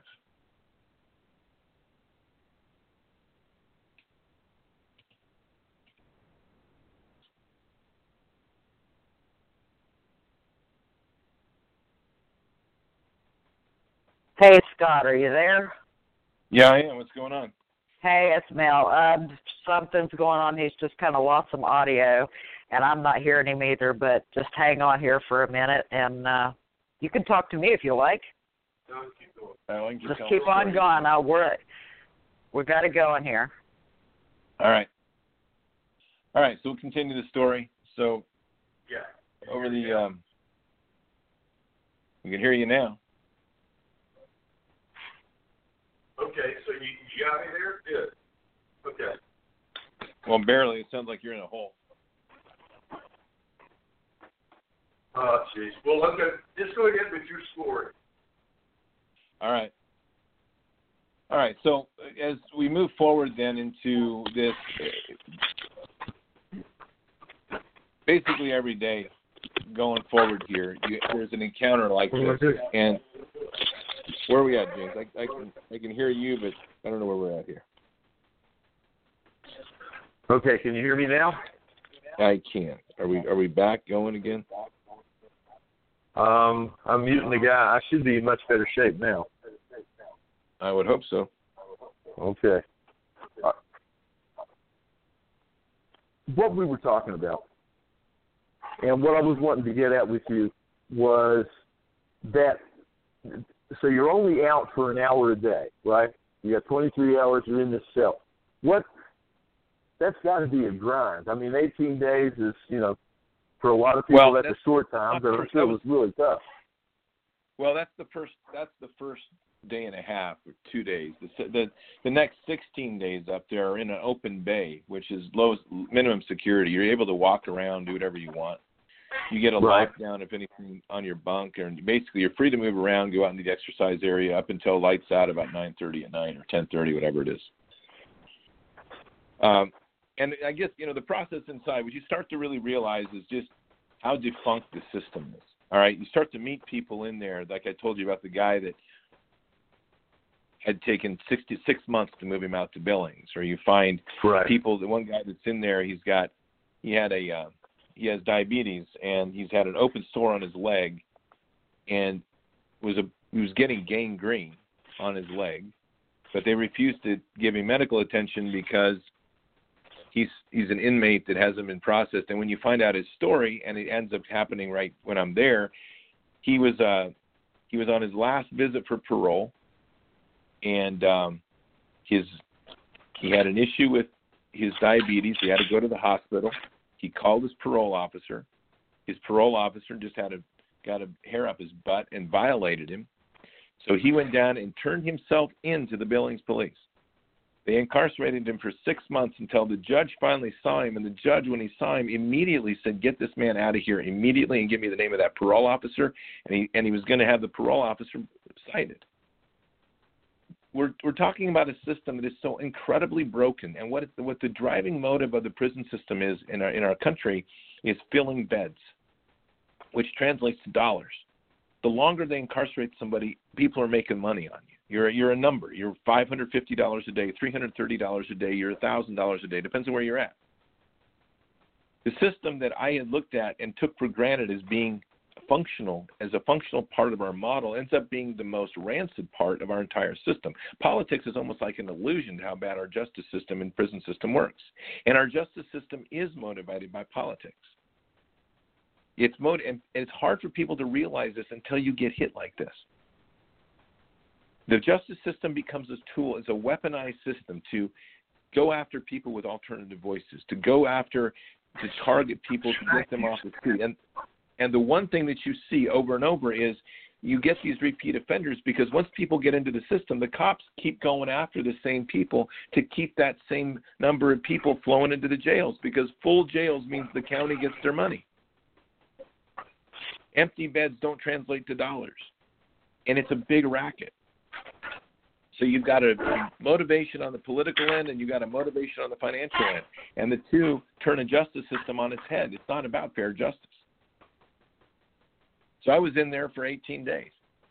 Hey, Scott, are you there? Yeah, I am. What's going on? Hey, it's Mel. Um, something's going on. He's just kind of lost some audio, and I'm not hearing him either, but just hang on here for a minute, and uh, you can talk to me if you like. No, keep going. Just keep on going. I'll, we're, we've got it going here. All right. All right, so we'll continue the story. So, yeah, over the, um, we can hear you now. Okay, so you, you got me there? Good. Okay. Well, barely. It sounds like you're in a hole. Oh, jeez. Well, okay, just go ahead with your story. All right. All right, so as we move forward then into this, basically every day going forward here, you, there's an encounter like this. And where are we at, James? I, I can I can hear you, but I don't know where we're at here. Okay, can you hear me now? I can. Are we are we back going again? Um, I'm muting the guy. I should be in much better shape now. I would hope so. Okay. Uh, what we were talking about, and what I was wanting to get at with you was that, so you're only out for an hour a day, right? You got twenty-three hours, you're in this cell. What, that's got to be a grind. I mean, eighteen days is, you know, for a lot of people, well, that's, that's a short time, but I'm sure it was really tough. Well, that's the first. That's the first day and a half or two days. The the, the next sixteen days up there are in an open bay, which is lowest minimum security. You're able to walk around, do whatever you want. You get a right. lockdown if anything on your bunk, and basically you're free to move around, go out into the exercise area up until lights out about nine thirty at night or ten thirty, whatever it is. Um, and I guess, you know, the process inside, what you start to really realize is just how defunct the system is. All right, you start to meet people in there, like I told you about the guy that had taken sixty-six months to move him out to Billings, or you find right. people. The one guy that's in there, he's got, he had a, uh, he has diabetes, and he's had an open sore on his leg, and was a, he was getting gangrene on his leg, but they refused to give him medical attention because he's he's an inmate that hasn't been processed. And when you find out his story, and it ends up happening right when I'm there, he was uh he was on his last visit for parole. And um, his he had an issue with his diabetes. He had to go to the hospital. He called his parole officer. His parole officer just had a got a hair up his butt and violated him. So he went down and turned himself in to the Billings police. They incarcerated him for six months until the judge finally saw him. And the judge, when he saw him, immediately said, "Get this man out of here immediately and give me the name of that parole officer." And he and he was going to have the parole officer cited. We're we're talking about a system that is so incredibly broken, and what it, what the driving motive of the prison system is in our in our country is filling beds, which translates to dollars. The longer they incarcerate somebody, people are making money on you. You're you're a number. You're five hundred fifty dollars a day, three hundred thirty dollars a day. You're one thousand dollars a day. Depends on where you're at. The system that I had looked at and took for granted as being functional, as a functional part of our model, ends up being the most rancid part of our entire system. Politics is almost like an illusion to how bad our justice system and prison system works. And our justice system is motivated by politics. It's mot- and it's hard for people to realize this until you get hit like this. The justice system becomes a tool, it's a weaponized system to go after people with alternative voices, to go after, to target people, to get them off the street. And And the one thing that you see over and over is you get these repeat offenders because once people get into the system, the cops keep going after the same people to keep that same number of people flowing into the jails, because full jails means the county gets their money. Empty beds don't translate to dollars, and it's a big racket. So you've got a motivation on the political end, and you've got a motivation on the financial end, and the two turn a justice system on its head. It's not about fair justice. So I was in there for eighteen days.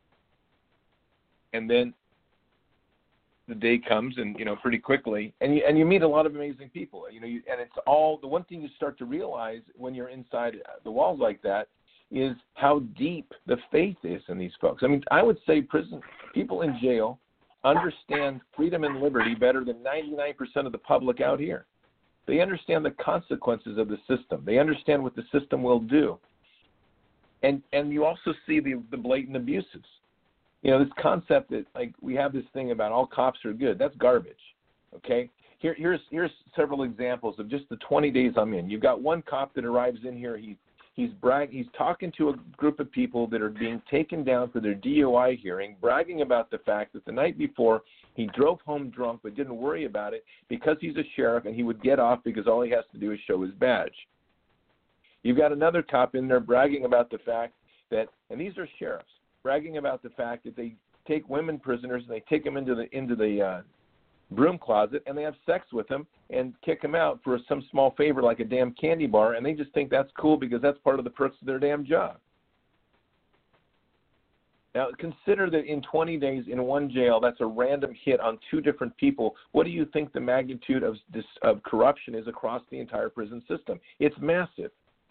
And then the day comes, and, you know, pretty quickly, and you, and you meet a lot of amazing people. You know, you, and it's all, the one thing you start to realize when you're inside the walls like that is how deep the faith is in these folks. I mean, I would say prison, people in jail understand freedom and liberty better than ninety-nine percent of the public out here. They understand the consequences of the system. They understand what the system will do. And and you also see the, the blatant abuses. You know, this concept that, like, we have this thing about all cops are good. That's garbage, okay? Here, here's here's several examples of just the twenty days I'm in. You've got one cop that arrives in here. He he's brag he's talking to a group of people that are being taken down for their D U I hearing, bragging about the fact that the night before he drove home drunk but didn't worry about it because he's a sheriff and he would get off because all he has to do is show his badge. You've got another cop in there bragging about the fact that, and these are sheriffs, bragging about the fact that they take women prisoners and they take them into the into the uh, broom closet and they have sex with them and kick them out for some small favor like a damn candy bar, and they just think that's cool because that's part of the perks of their damn job. Now, consider that in twenty days in one jail, that's a random hit on two different people. What do you think the magnitude of, this, of corruption is across the entire prison system? It's massive.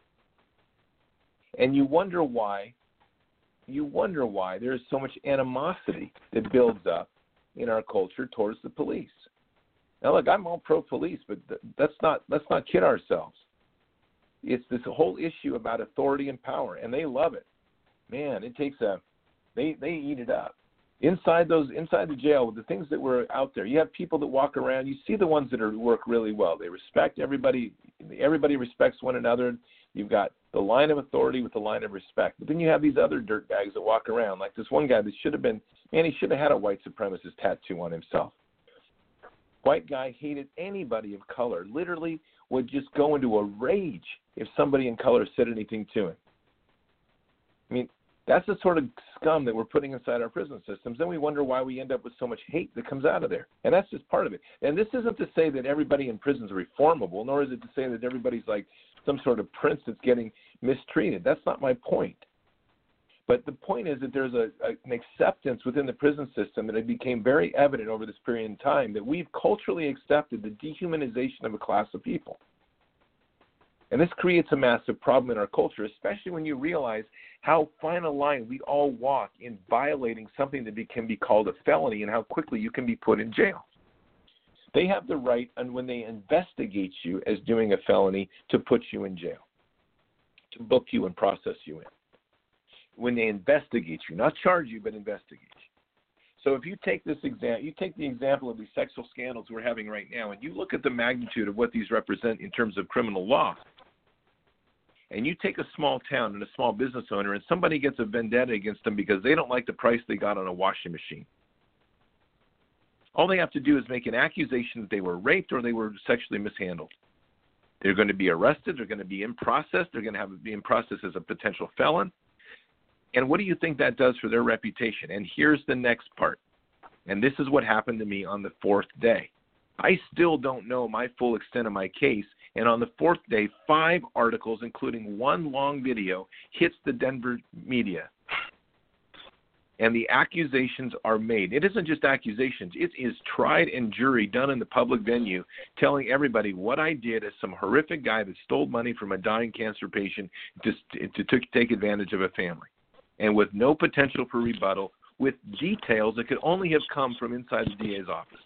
And you wonder why, you wonder why there's so much animosity that builds up in our culture towards the police. Now, look, I'm all pro-police, but th- that's not, let's not kid ourselves. It's this whole issue about authority and power, and they love it. Man, it takes a, they, they eat it up. Inside those, inside the jail, the things that were out there, you have people that walk around, you see the ones that are work really well. They respect everybody, everybody respects one another. You've got the line of authority with the line of respect. But then you have these other dirtbags that walk around, like this one guy that should have been, man, he should have had a white supremacist tattoo on himself. White guy hated anybody of color, literally would just go into a rage if somebody in color said anything to him. I mean, that's the sort of scum that we're putting inside our prison systems. Then we wonder why we end up with so much hate that comes out of there. And that's just part of it. And this isn't to say that everybody in prison is reformable, nor is it to say that everybody's like some sort of prince that's getting mistreated. That's not my point. But the point is that there's a, a, an acceptance within the prison system, and it became very evident over this period in time that we've culturally accepted the dehumanization of a class of people. And this creates a massive problem in our culture, especially when you realize how fine a line we all walk in violating something that be, can be called a felony and how quickly you can be put in jail. They have the right, and when they investigate you as doing a felony, to put you in jail, to book you and process you in. When they investigate you, not charge you, but investigate you. So if you take this example, you take the example of these sexual scandals we're having right now, and you look at the magnitude of what these represent in terms of criminal law, and you take a small town and a small business owner, and somebody gets a vendetta against them because they don't like the price they got on a washing machine. All they have to do is make an accusation that they were raped or they were sexually mishandled. They're going to be arrested. They're going to be in process. They're going to have be in process as a potential felon. And what do you think that does for their reputation? And here's the next part. And this is what happened to me on the fourth day. I still don't know my full extent of my case. And on the fourth day, five articles, including one long video, hits the Denver media. And the accusations are made. It isn't just accusations. It is tried and jury done in the public venue, telling everybody what I did as some horrific guy that stole money from a dying cancer patient to, to, to take advantage of a family. And with no potential for rebuttal, with details that could only have come from inside the D A's office.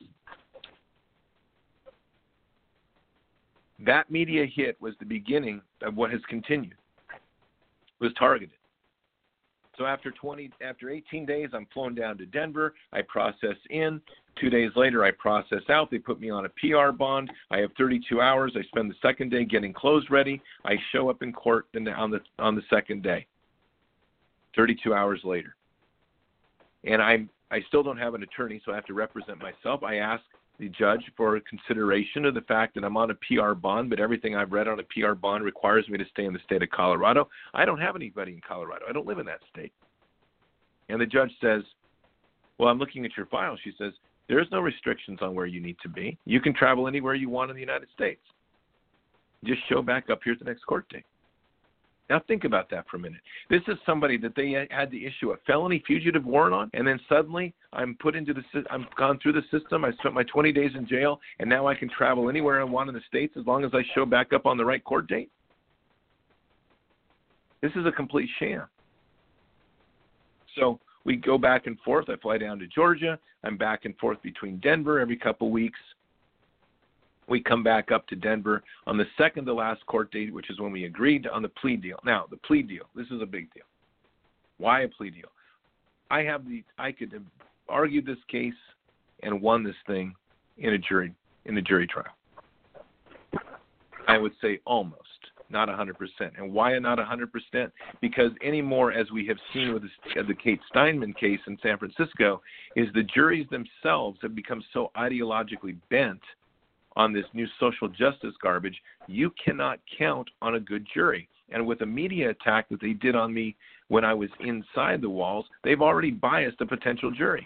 That media hit was the beginning of what has continued. It was targeted. So after twenty, after eighteen days, I'm flown down to Denver. I process in. Two days later, I process out. They put me on a P R bond. I have thirty-two hours. I spend the second day getting clothes ready. I show up in court on the on the second day. thirty-two hours later, and I'm I still don't have an attorney, so I have to represent myself. I ask the judge for consideration of the fact that I'm on a P R bond, but everything I've read on a P R bond requires me to stay in the state of Colorado. I don't have anybody in Colorado. I don't live in that state. And the judge says, well, I'm looking at your file. She says, there's no restrictions on where you need to be. You can travel anywhere you want in the United States. Just show back up here at the next court date. Now think about that for a minute. This is somebody that they had to issue a felony fugitive warrant on, and then suddenly I'm put into the I'm gone through the system. I spent my twenty days in jail, and now I can travel anywhere I want in the States as long as I show back up on the right court date. This is a complete sham. So we go back and forth. I fly down to Georgia. I'm back and forth between Denver every couple weeks. We come back up to Denver on the second to last court date, which is when we agreed on the plea deal. Now, the plea deal, this is a big deal. Why a plea deal? I have the I could have argued this case and won this thing in a jury in a jury trial. I would say almost, not one hundred percent. And why not one hundred percent? Because anymore, as we have seen with the, the Kate Steinman case in San Francisco, is the juries themselves have become so ideologically bent on this new social justice garbage, you cannot count on a good jury. And with a media attack that they did on me when I was inside the walls, they've already biased a potential jury.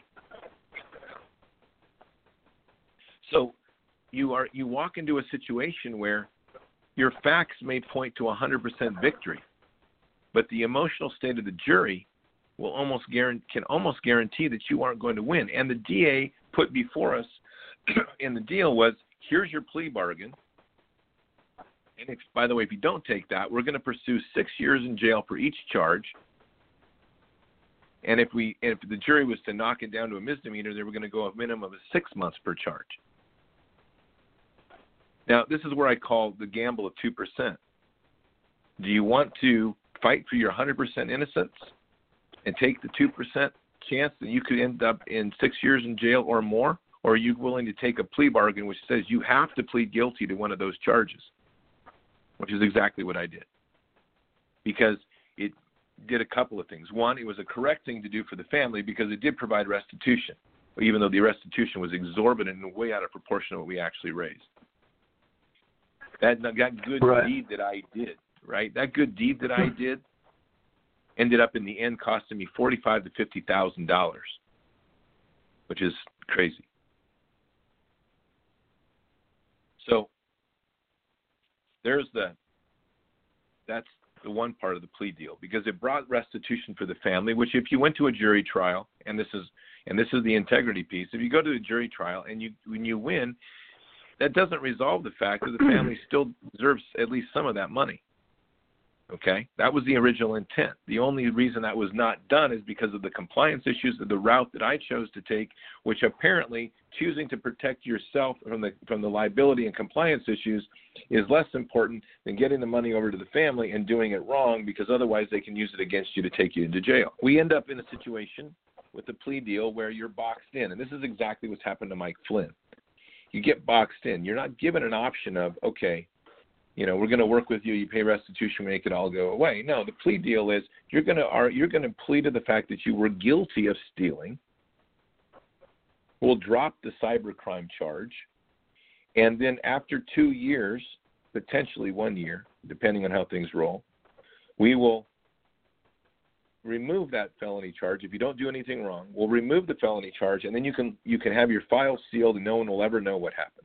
So you are you walk into a situation where your facts may point to one hundred percent victory, but the emotional state of the jury will almost guarantee, can almost guarantee that you aren't going to win. And the D A put before us in the deal was, here's your plea bargain. And if, by the way, if you don't take that, we're going to pursue six years in jail for each charge. And if we, if the jury was to knock it down to a misdemeanor, they were going to go a minimum of six months per charge. Now, this is where I call the gamble of two percent. Do you want to fight for your one hundred percent innocence and take the two percent chance that you could end up in six years in jail or more? Or are you willing to take a plea bargain which says you have to plead guilty to one of those charges, which is exactly what I did. Because it did a couple of things. One, it was a correct thing to do for the family because it did provide restitution, even though the restitution was exorbitant and way out of proportion to what we actually raised. That, that good right. deed that I did, right? That good deed that I did ended up in the end costing me forty-five thousand to fifty thousand dollars, which is crazy. So there's the, that's the one part of the plea deal, because it brought restitution for the family, which if you went to a jury trial, and this is and this is the integrity piece, if you go to a jury trial and you when you win, that doesn't resolve the fact that the family still deserves at least some of that money. Okay? That was the original intent. The only reason that was not done is because of the compliance issues of the route that I chose to take, which apparently choosing to protect yourself from the from the liability and compliance issues is less important than getting the money over to the family and doing it wrong, because otherwise they can use it against you to take you into jail. We end up in a situation with a plea deal where you're boxed in, and this is exactly what's happened to Mike Flynn. You get boxed in. You're not given an option of, okay, you know, we're going to work with you. You pay restitution, make it all go away. No, the plea deal is you're going to are you're going to plead to the fact that you were guilty of stealing. We'll drop the cybercrime charge, and then after two years, potentially one year, depending on how things roll, we will remove that felony charge. If you don't do anything wrong, we'll remove the felony charge, and then you can you can have your file sealed, and no one will ever know what happened.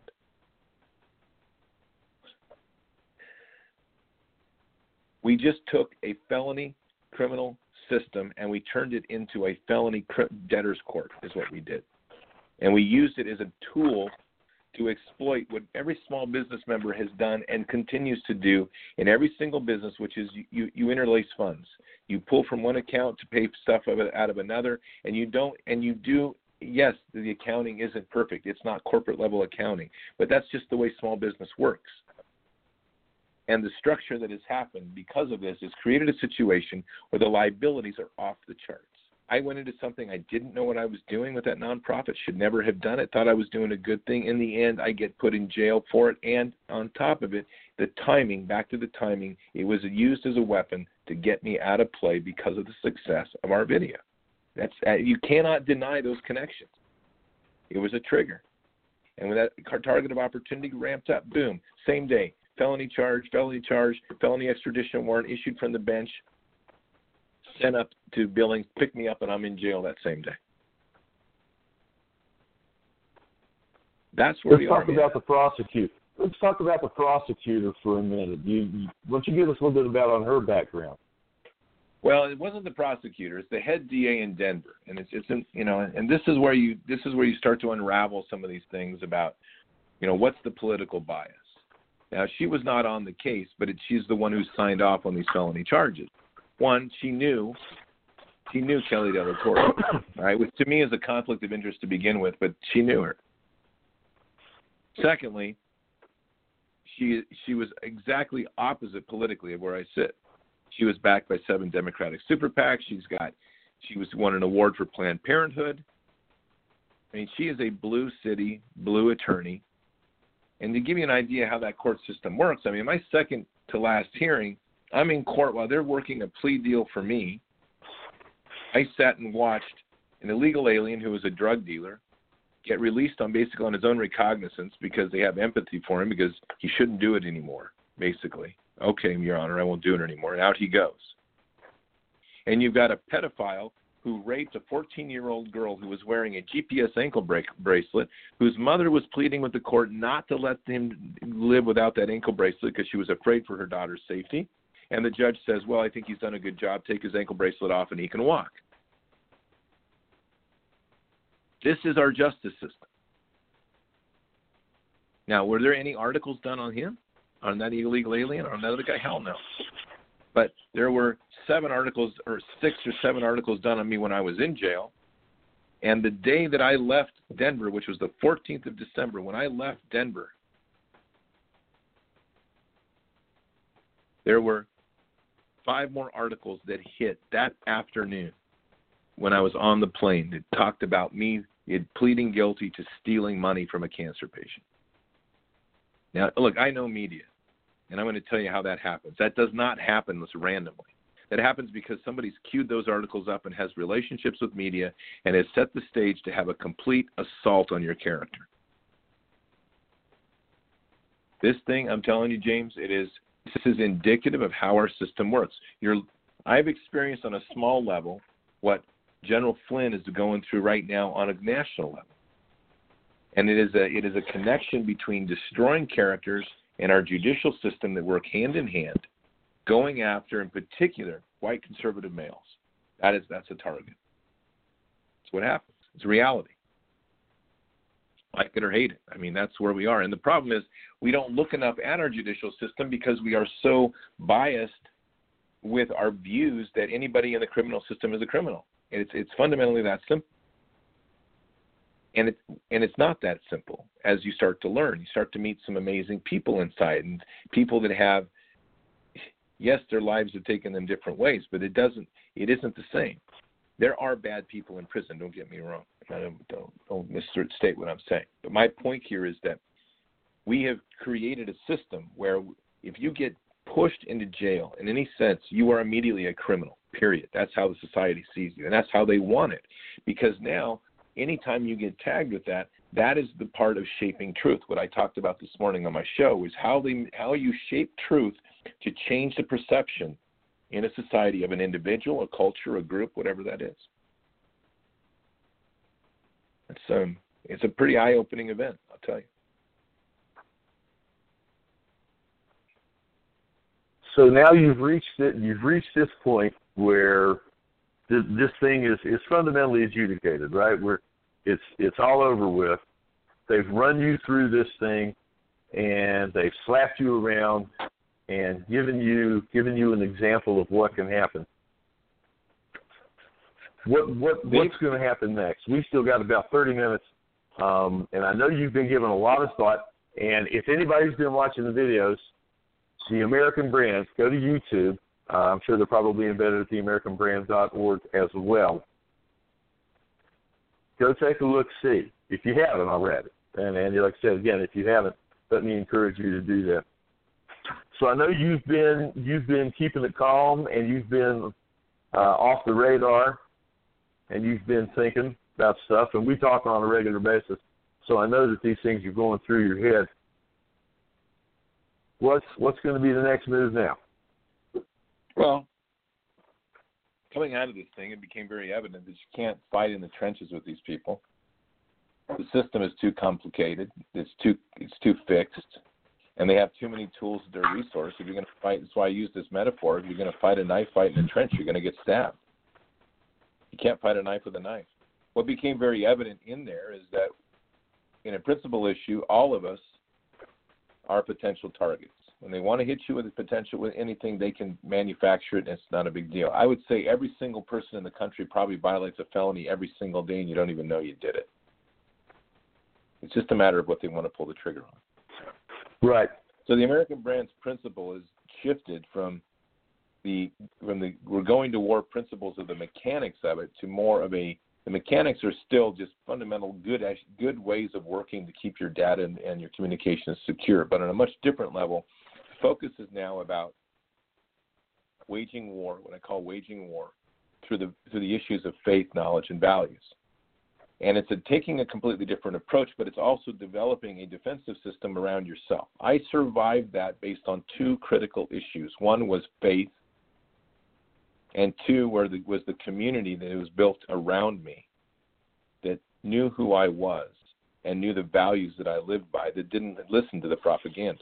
We just took a felony criminal system and we turned it into a felony debtor's court is what we did. And we used it as a tool to exploit what every small business member has done and continues to do in every single business, which is you, you, you interlace funds. You pull from one account to pay stuff out of another, and you don't, and you do, yes, the accounting isn't perfect. It's not corporate level accounting, but that's just the way small business works. And the structure that has happened because of this has created a situation where the liabilities are off the charts. I went into something I didn't know what I was doing with that nonprofit, should never have done it, thought I was doing a good thing. In the end, I get put in jail for it. And on top of it, the timing, back to the timing, it was used as a weapon to get me out of play because of the success of our video. That's uh, you cannot deny those connections. It was a trigger. And when that target of opportunity ramped up, boom, same day. Felony charge, felony charge, felony extradition warrant issued from the bench, sent up to Billings, picked me up, and I'm in jail that same day. That's where Let's the talk Army about is. the prosecutor. Let's talk about the prosecutor for a minute. You, you, why don't you give us a little bit about on her background? Well, it wasn't the prosecutor; it's the head D A in Denver, and it's it's in, you know, and this is where you this is where you start to unravel some of these things about, you know, what's the political bias. Now, she was not on the case, but it, she's the one who signed off on these felony charges. One, she knew, she knew Kelly De La Torre, right? Which to me is a conflict of interest to begin with, but she knew her. Secondly, she she was exactly opposite politically of where I sit. She was backed by seven Democratic super PACs. She's got, she was won an award for Planned Parenthood. I mean, she is a blue city, blue attorney. And to give you an idea how that court system works, I mean, my second to last hearing, I'm in court while they're working a plea deal for me. I sat and watched an illegal alien who was a drug dealer get released on basically on his own recognizance because they have empathy for him because he shouldn't do it anymore, basically. Okay, Your Honor, I won't do it anymore. And out he goes. And you've got a pedophile who raped a fourteen-year-old girl who was wearing a G P S ankle break bracelet, whose mother was pleading with the court not to let him live without that ankle bracelet because she was afraid for her daughter's safety. And the judge says, well, I think he's done a good job. Take his ankle bracelet off and he can walk. This is our justice system. Now, were there any articles done on him, on that illegal alien, or on that other guy? Hell no. But there were seven articles or six or seven articles done on me when I was in jail. And the day that I left Denver, which was the fourteenth of December, when I left Denver, there were five more articles that hit that afternoon when I was on the plane that talked about me pleading guilty to stealing money from a cancer patient. Now, look, I know media, and I'm going to tell you how that happens. That does not happen just randomly. That happens because somebody's queued those articles up and has relationships with media and has set the stage to have a complete assault on your character. This thing, I'm telling you, James, it is this is indicative of how our system works. You're, I've experienced on a small level what General Flynn is going through right now on a national level. And it is a it is a connection between destroying characters and our judicial system that work hand in hand, going after, in particular, white conservative males. That is, that's a target. That's what happens. It's reality. Like it or hate it. I mean, that's where we are. And the problem is we don't look enough at our judicial system because we are so biased with our views that anybody in the criminal system is a criminal. And it's it's fundamentally that simple. And it's and it's not that simple. As you start to learn, you start to meet some amazing people inside, and people that have, yes, their lives have taken them different ways, but it doesn't. It isn't the same. There are bad people in prison. Don't get me wrong. I don't don't, don't misstate what I'm saying. But my point here is that we have created a system where if you get pushed into jail in any sense, you are immediately a criminal. Period. That's how the society sees you, and that's how they want it. Because now, anytime you get tagged with that, that is the part of shaping truth. What I talked about this morning on my show is how they how you shape truth to change the perception in a society of an individual, a culture, a group, whatever that is. It's um it's a pretty eye-opening event, I'll tell you. So now you've reached it. You've reached this point where this, this thing is, is fundamentally adjudicated, right? Where it's it's all over with. They've run you through this thing, and they've slapped you around and given you given you an example of what can happen. What what what's going to happen next? We've still got about thirty minutes, um, and I know you've been giving a lot of thought. And if anybody's been watching the videos, the American Brands, go to YouTube. Uh, I'm sure they're probably embedded at the american brands dot org as well. Go take a look, see, if you haven't already. And, and like I said, again, if you haven't, let me encourage you to do that. So I know you've been you've been keeping it calm, and you've been uh, off the radar, and you've been thinking about stuff, and we talk on a regular basis. So I know that these things are going through your head. What's what's going to be the next move now? Well, coming out of this thing, it became very evident that you can't fight in the trenches with these people. The system is too complicated. It's too it's too fixed, and they have too many tools at their resource. If you're going to fight, that's why I use this metaphor. If you're going to fight a knife fight in a trench, you're going to get stabbed. You can't fight a knife with a knife. What became very evident in there is that in a principal issue, all of us are potential targets. When they want to hit you with a potential with anything, they can manufacture it, and it's not a big deal. I would say every single person in the country probably violates a felony every single day, and you don't even know you did it. It's just a matter of what they want to pull the trigger on. Right. So the American Brands principle is shifted from the from the we're going to war principles of the mechanics of it to more of a the mechanics are still just fundamental good good ways of working to keep your data and, and your communications secure, but on a much different level. Focus is now about waging war, what I call waging war, through the through the issues of faith, knowledge, and values. And it's a, taking a completely different approach, but it's also developing a defensive system around yourself. I survived that based on two critical issues. One was faith, and two were the, was the community that was built around me that knew who I was and knew the values that I lived by, that didn't listen to the propaganda.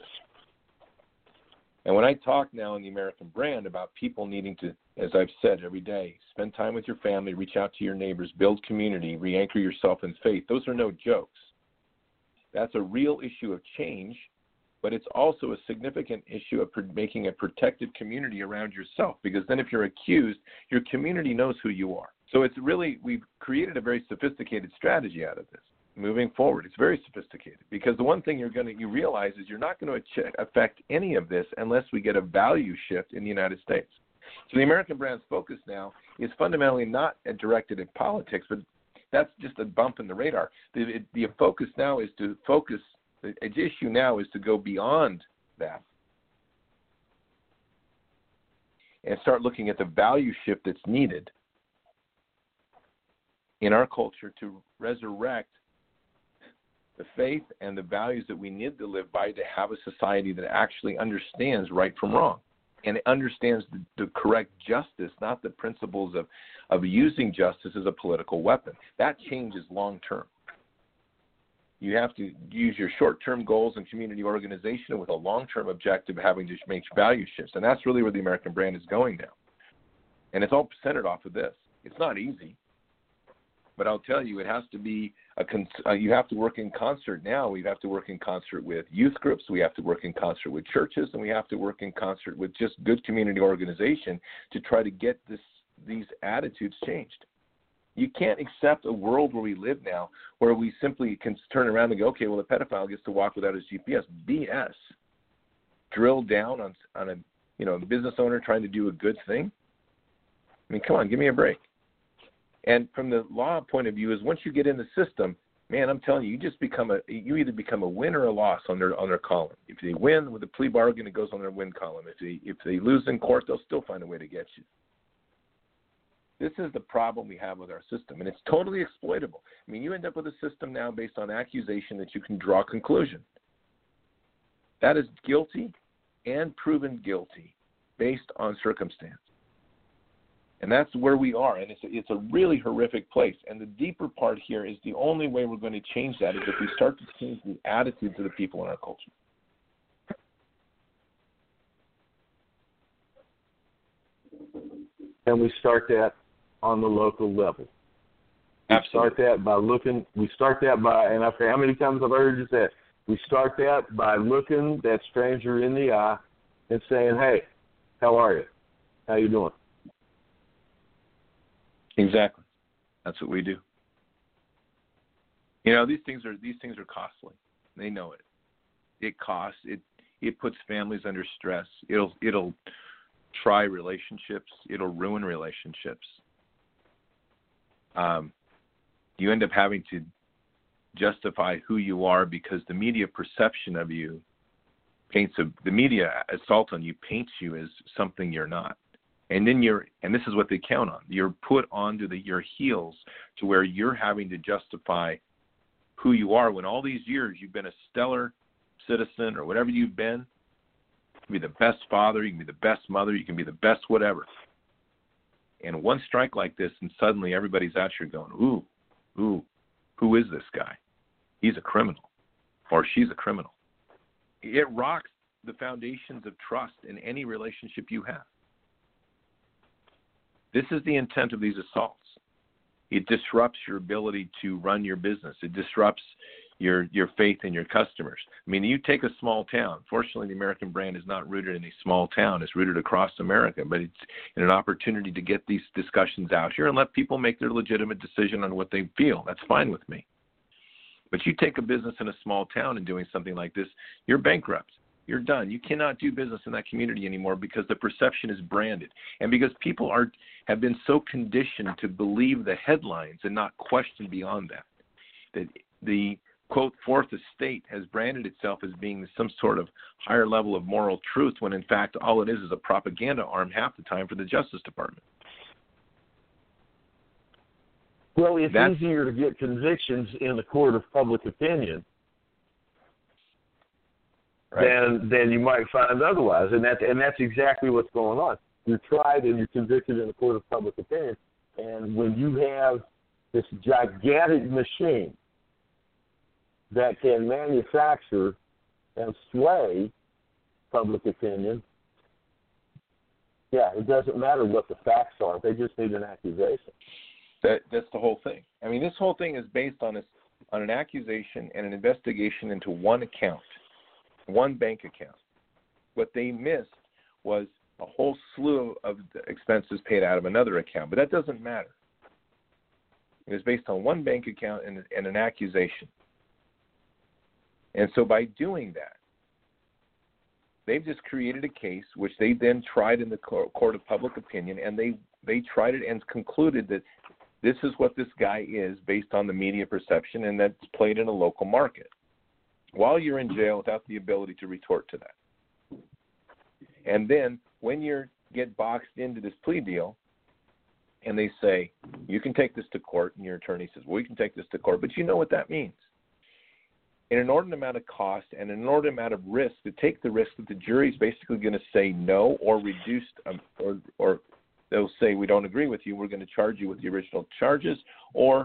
And when I talk now in the American Brand about people needing to, as I've said every day, spend time with your family, reach out to your neighbors, build community, re-anchor yourself in faith, those are no jokes. That's a real issue of change, but it's also a significant issue of making a protected community around yourself, because then if you're accused, your community knows who you are. So it's really, we've created a very sophisticated strategy out of this. Moving forward, it's very sophisticated, because the one thing you're going to you realize is you're not going to affect any of this unless we get a value shift in the United States. So the American Brand's focus now is fundamentally not directed at politics, but that's just a bump in the radar. The, the focus now is to focus. The issue now is to go beyond that and start looking at the value shift that's needed in our culture to resurrect the faith and the values that we need to live by to have a society that actually understands right from wrong and understands the, the correct justice, not the principles of, of using justice as a political weapon. That change is long term. You have to use your short-term goals and community organization with a long-term objective of having to make value shifts. And that's really where the American brand is going now. And it's all centered off of this. It's not easy. But I'll tell you, it has to be a con- uh, you have to work in concert now. We have to work in concert with youth groups. We have to work in concert with churches, and we have to work in concert with just good community organization to try to get this these attitudes changed. You can't accept a world where we live now where we simply can turn around and go, okay, well, the pedophile gets to walk without his G P S. B S. Drill down on on a you know a business owner trying to do a good thing. I mean, come on, give me a break. And from the law point of view, is once you get in the system, man, I'm telling you, you just become a you either become a win or a loss on their on their column. If they win with a plea bargain, it goes on their win column. If they if they lose in court, they'll still find a way to get you. This is the problem we have with our system, and it's totally exploitable. I mean, you end up with a system now based on accusation that you can draw a conclusion. That is guilty and proven guilty based on circumstance. And that's where we are, and it's a, it's a really horrific place. And the deeper part here is the only way we're going to change that is if we start to change the attitudes of the people in our culture. And we start that on the local level. We Absolutely. start that by looking, we start that by, and I forget how many times I've heard you say it, we start that by looking that stranger in the eye and saying, hey, how are you? How you doing? Exactly. That's what we do. You know, these things are these things are costly. They know it. It costs. It it puts families under stress. It'll it'll try relationships. It'll ruin relationships. Um, you end up having to justify who you are because the media perception of you paints a the media assault on you paints you as something you're not. And then you're, and this is what they count on, you're put onto the, your heels to where you're having to justify who you are when all these years you've been a stellar citizen or whatever you've been. You can be the best father, you can be the best mother, you can be the best whatever. And one strike like this, and suddenly everybody's out here going, ooh, ooh, who is this guy? He's a criminal, or she's a criminal. It rocks the foundations of trust in any relationship you have. This is the intent of these assaults. It disrupts your ability to run your business. It disrupts your your faith in your customers. I mean, you take a small town. Fortunately, the American brand is not rooted in a small town. It's rooted across America, but it's in an opportunity to get these discussions out here and let people make their legitimate decision on what they feel. That's fine with me. But you take a business in a small town and doing something like this, you're bankrupt. You're done. You cannot do business in that community anymore because the perception is branded. And because people are have been so conditioned to believe the headlines and not question beyond that. That the, quote, fourth estate has branded itself as being some sort of higher level of moral truth when, in fact, all it is is a propaganda arm half the time for the Justice Department. Well, it's That's, easier to get convictions in the court of public opinion right. than than you might find otherwise, and that and that's exactly what's going on. You're tried and you're convicted in the court of public opinion, and when you have this gigantic machine that can manufacture and sway public opinion, yeah, it doesn't matter what the facts are. They just need an accusation. That that's the whole thing. I mean, this whole thing is based on a, on an accusation and an investigation into one account, one bank account. What they missed was a whole slew of expenses paid out of another account, but that doesn't matter. It was based on one bank account and, and an accusation. And so by doing that, they've just created a case which they then tried in the court of public opinion, and they, they tried it and concluded that this is what this guy is based on the media perception, and that's played in a local market while you're in jail without the ability to retort to that. And then when you get boxed into this plea deal and they say, you can take this to court, and your attorney says, well, we can take this to court, but you know what that means. In an inordinate amount of cost and an inordinate amount of risk, to take the risk that the jury is basically going to say no or reduced um, or, or they'll say, we don't agree with you, we're going to charge you with the original charges, or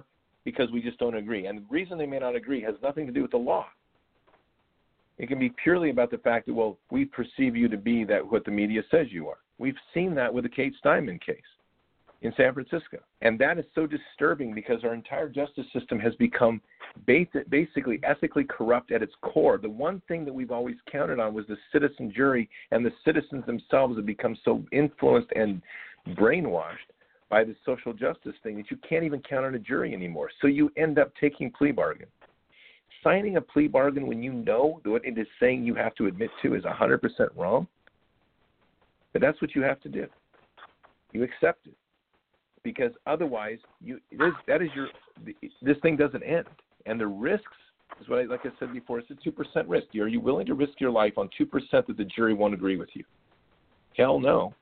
because we just don't agree. And the reason they may not agree has nothing to do with the law. It can be purely about the fact that, well, we perceive you to be that what the media says you are. We've seen that with the Kate Steinman case in San Francisco. And that is so disturbing because our entire justice system has become basic, basically ethically corrupt at its core. The one thing that we've always counted on was the citizen jury, and the citizens themselves have become so influenced and brainwashed by the social justice thing that you can't even count on a jury anymore. So you end up taking plea bargain. Signing a plea bargain when you know what it is saying you have to admit to is one hundred percent wrong, but that's what you have to do. You accept it. Because otherwise, you this, that is your this thing doesn't end, and the risks is what I like I said before. It's a two percent risk. Are you willing to risk your life on two percent that the jury won't agree with you? Hell no.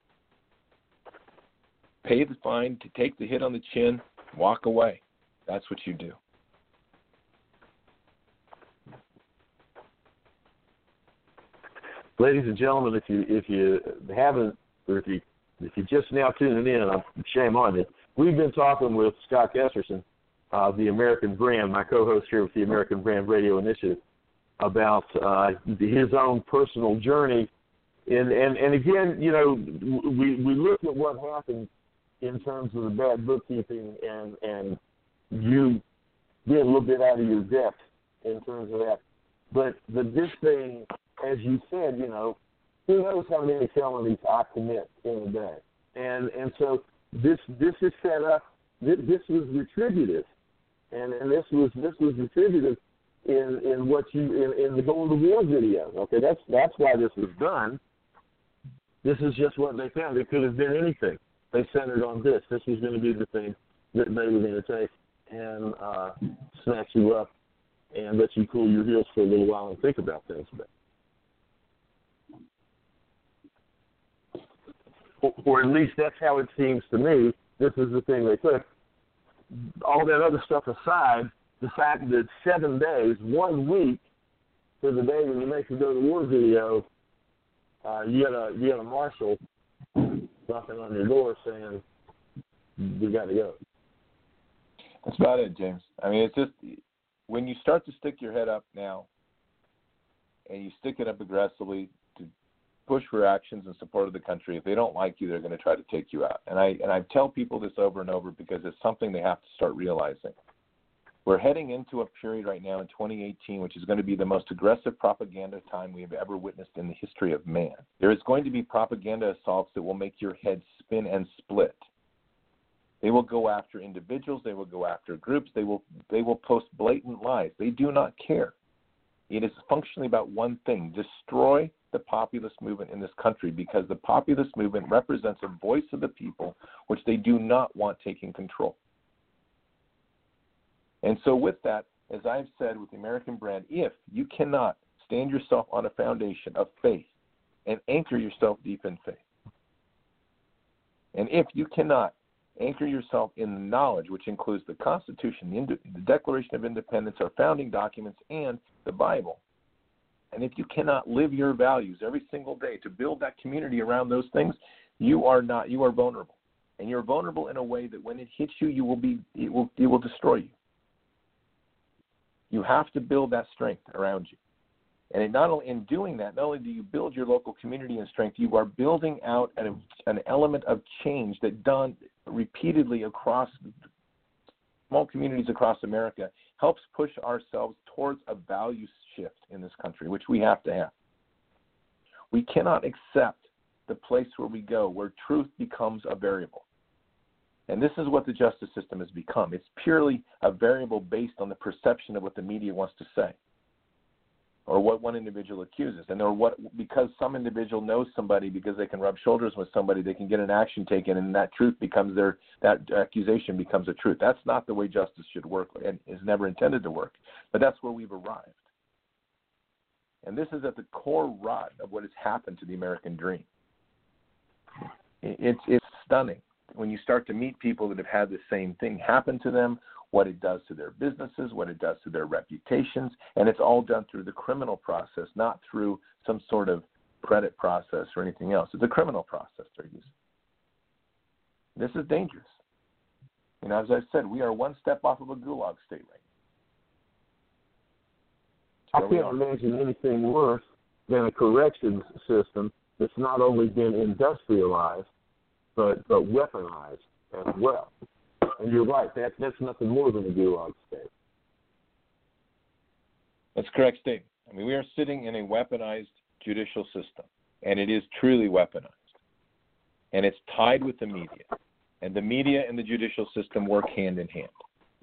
Pay the fine, to take the hit on the chin, walk away. That's what you do. Ladies and gentlemen, if you if you haven't, or if you if you just now tuning in, I'm shame on you. We've been talking with Scott Kesterson, uh, the American Brand, my co-host here with the American Brand Radio Initiative, about uh, his own personal journey. And, and and again, you know, we we look at what happened in terms of the bad bookkeeping and and you being a little bit out of your depth in terms of that. But the this thing, as you said, you know, who knows how many felonies I commit in a day, and and so this this is set up. This, this was retributive, and, and this was this was retributive in, in what you in, in the Going to War video. Okay, that's that's why this was done. This is just what they found. It could have been anything. They centered on this. This was going to be the thing that they were going to take and uh, snatch you up and let you cool your heels for a little while and think about things. But Or, or at least that's how it seems to me. This is the thing they took. All that other stuff aside, the fact that seven days, one week, to the day when you make the Go to War video, uh, you got a you got a marshal knocking on your door saying, "We got to go." That's about it, James. I mean, it's just when you start to stick your head up now, and you stick it up aggressively to push for actions in support of the country. If they don't like you, they're going to try to take you out. And I and I tell people this over and over because it's something they have to start realizing. We're heading into a period right now in twenty eighteen, which is going to be the most aggressive propaganda time we have ever witnessed in the history of man. There is going to be propaganda assaults that will make your head spin and split. They will go after individuals. They will go after groups. They will they will post blatant lies. They do not care. It is functionally about one thing: destroy the populist movement in this country, because the populist movement represents a voice of the people which they do not want taking control. And so with that, as I've said with the American Brand, if you cannot stand yourself on a foundation of faith and anchor yourself deep in faith, and if you cannot anchor yourself in the knowledge, which includes the Constitution, the, Ind- the Declaration of Independence, our founding documents, and the Bible, and if you cannot live your values every single day to build that community around those things, you are not, you are vulnerable. And you're vulnerable in a way that when it hits you, you will be, it will, it will destroy you. You have to build that strength around you. And it not only, in doing that, not only do you build your local community and strength, you are building out an, an element of change that done repeatedly across small communities across America helps push ourselves towards a value shift in this country, which we have to have. We cannot accept the place where we go where truth becomes a variable. And this is what the justice system has become. It's purely a variable based on the perception of what the media wants to say, or what one individual accuses, and or what because some individual knows somebody, because they can rub shoulders with somebody, they can get an action taken, and that truth becomes their that accusation becomes a truth. That's not the way justice should work, and is never intended to work. But that's where we've arrived, and this is at the core rot of what has happened to the American dream. It's it's stunning when you start to meet people that have had the same thing happen to them, what it does to their businesses, what it does to their reputations, and it's all done through the criminal process, not through some sort of credit process or anything else. It's a criminal process they're using. This is dangerous. You know, as I said, we are one step off of a gulag state right now. I can't imagine anything worse than a corrections system that's not only been industrialized, but but weaponized as well. And you're right, that, that's nothing more than a gulag state. That's correct statement. I mean, we are sitting in a weaponized judicial system, and it is truly weaponized. And it's tied with the media. And the media and the judicial system work hand in hand.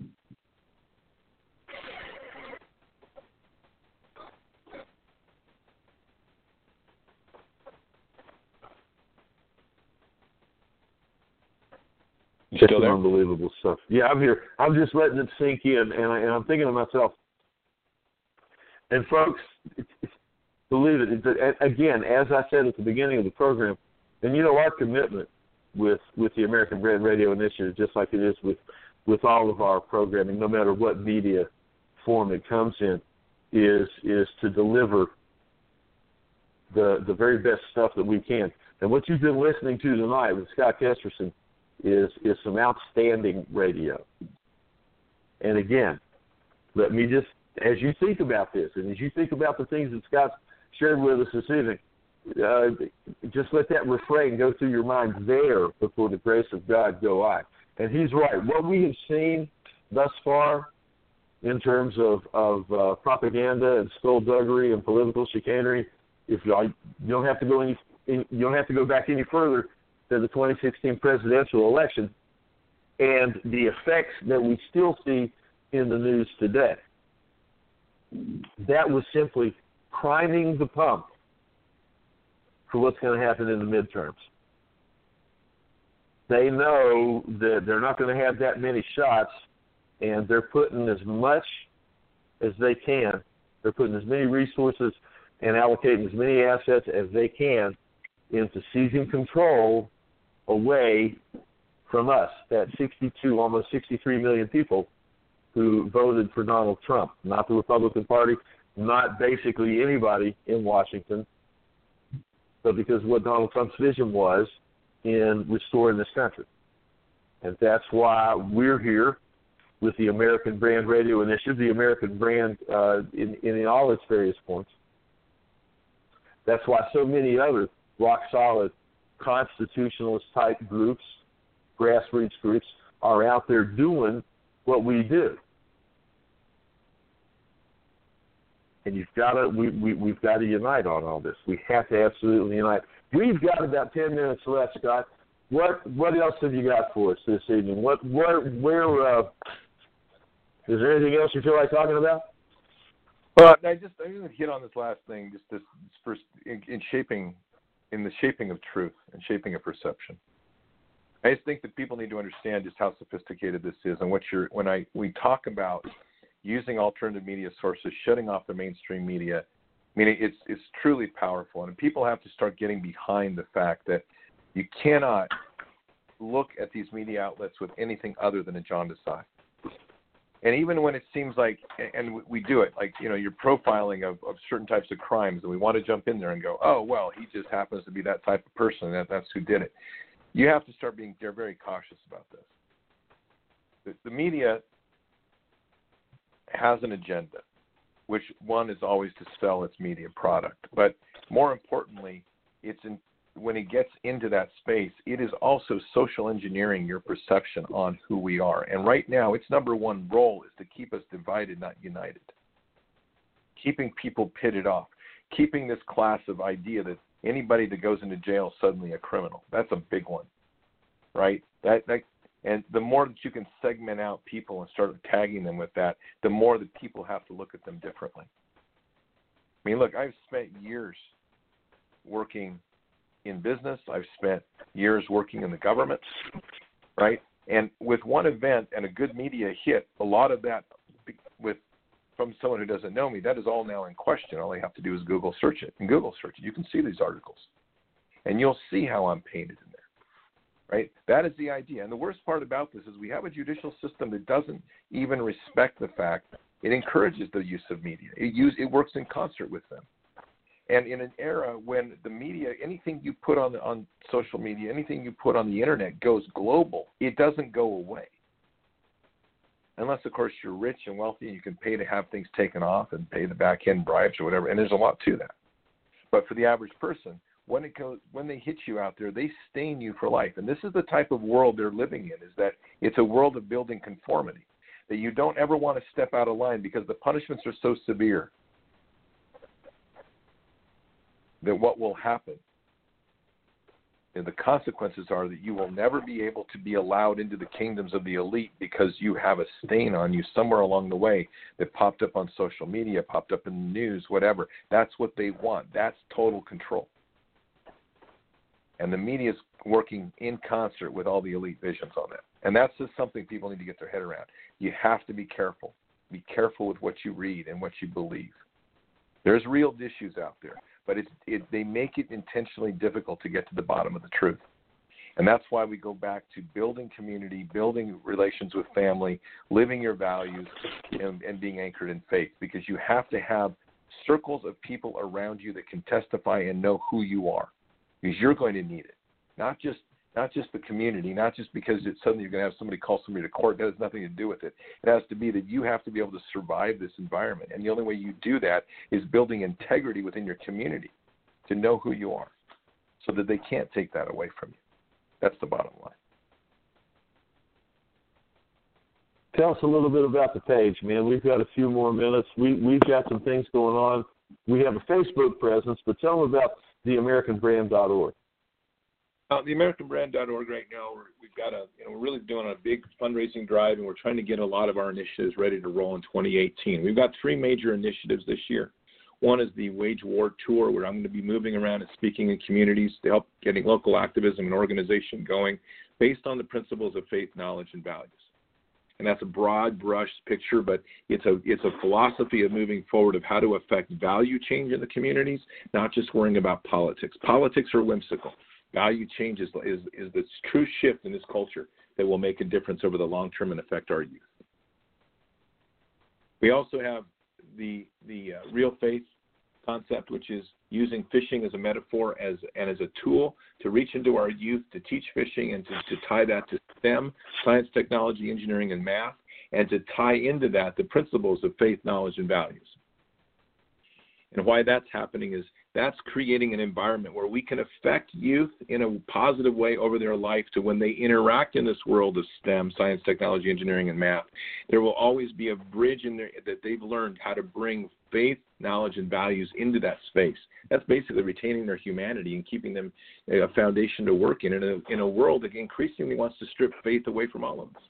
You It's still there? unbelievable stuff. Yeah, I'm here. I'm just letting it sink in, and, I, and I'm thinking to myself, and folks, believe it, it's, again, as I said at the beginning of the program, and you know our commitment with, with the American Brand Radio Initiative, just like it is with, with all of our programming, no matter what media form it comes in, is is to deliver the the very best stuff that we can. And what you've been listening to tonight with Scott Kesterson is is some outstanding radio. And again, let me just, as you think about this, and as you think about the things that Scott shared with us this evening, uh, just let that refrain go through your mind there before the grace of God go I. And he's right. What we have seen thus far in terms of, of uh, propaganda and skullduggery and political chicanery, if you, you don't have to go any, you don't have to go back any further than the twenty sixteen presidential election and the effects that we still see in the news today. That was simply priming the pump for what's going to happen in the midterms. They know that they're not going to have that many shots, and they're putting as much as they can. They're putting as many resources and allocating as many assets as they can into seizing control away from us, that sixty-two, almost sixty-three million people who voted for Donald Trump, not the Republican Party, not basically anybody in Washington, but because of what Donald Trump's vision was in restoring this country. And that's why we're here with the American Brand Radio Initiative, the American Brand uh, in, in all its various forms. That's why so many other rock-solid constitutionalist-type groups, grassroots groups, are out there doing what we do. And you've got to, we, we, we've got to unite on all this. We have to absolutely unite. We've got about ten minutes left, Scott. What what else have you got for us this evening? What where where uh, is there anything else you feel like talking about? Well, I just I'm going to hit on this last thing, just this first in, in shaping, in the shaping of truth and shaping of perception. I just think that people need to understand just how sophisticated this is, and what you're when I we talk about using alternative media sources, shutting off the mainstream media. I mean, it's it's truly powerful, and people have to start getting behind the fact that you cannot look at these media outlets with anything other than a jaundiced eye. And even when it seems like, and we do it, like, you know, you're profiling of, of certain types of crimes, and we want to jump in there and go, oh, well, he just happens to be that type of person, and that, that's who did it. You have to start being they're very cautious about this. The, the media has an agenda, which one is always to sell its media product. But more importantly, it's in, when it gets into that space, it is also social engineering your perception on who we are. And right now, its number one role is to keep us divided, not united. Keeping people pitted off. Keeping this class of idea that anybody that goes into jail is suddenly a criminal. That's a big one, right? That, that And the more that you can segment out people and start tagging them with that, the more that people have to look at them differently. I mean, look, I've spent years working in business. I've spent years working in the government, right? And with one event and a good media hit, a lot of that with from someone who doesn't know me, that is all now in question. All I have to do is Google search it. And Google search it, you can see these articles. And you'll see how I'm painted in there. Right? That is the idea. And the worst part about this is we have a judicial system that doesn't even respect the fact it encourages the use of media. It use, it works in concert with them. And in an era when the media, anything you put on the, on social media, anything you put on the internet goes global, it doesn't go away. unless, of course, you're rich and wealthy and you can pay to have things taken off and pay the back-end bribes or whatever, and there's a lot to that. But for the average person, when it goes, when they hit you out there, they stain you for life. And this is the type of world they're living in, is that it's a world of building conformity, that you don't ever want to step out of line because the punishments are so severe that what will happen, and the consequences are that you will never be able to be allowed into the kingdoms of the elite because you have a stain on you somewhere along the way that popped up on social media, popped up in the news, whatever. That's what they want. That's total control. And the media is working in concert with all the elite visions on that. And that's just something people need to get their head around. You have to be careful. Be careful with what you read and what you believe. There's real issues out there, but it's, it, they make it intentionally difficult to get to the bottom of the truth. And that's why we go back to building community, building relations with family, living your values, and, and being anchored in faith, because you have to have circles of people around you that can testify and know who you are, because you're going to need it. Not just not just the community, not just because it's suddenly you're going to have somebody call somebody to court. That has nothing to do with it. It has to be that you have to be able to survive this environment. And the only way you do that is building integrity within your community to know who you are so that they can't take that away from you. That's the bottom line. Tell us a little bit about the page, man. We've got a few more minutes. We, we've got some things going on. We have a Facebook presence, but tell them about the american brand dot org. Uh, the american brand dot org right now, we're, we've got a, you know, we're really doing a big fundraising drive, and we're trying to get a lot of our initiatives ready to roll in twenty eighteen. We've got three major initiatives this year. One is the Wage War Tour, where I'm going to be moving around and speaking in communities to help getting local activism and organization going based on the principles of faith, knowledge, and values. And that's a broad brush picture, but it's a it's a philosophy of moving forward of how to affect value change in the communities, not just worrying about politics. Politics are whimsical. Value change is, is, is the true shift in this culture that will make a difference over the long term and affect our youth. We also have the the uh, real faith concept, which is using fishing as a metaphor as and as a tool to reach into our youth, to teach fishing and to, to tie that to STEM, science, technology, engineering, and math, and to tie into that the principles of faith, knowledge, and values. And why that's happening is that's creating an environment where we can affect youth in a positive way over their life to when they interact in this world of STEM, science, technology, engineering, and math. There will always be a bridge in there that they've learned how to bring faith, knowledge, and values into that space. That's basically retaining their humanity and keeping them a foundation to work in in a, in a world that increasingly wants to strip faith away from all of us.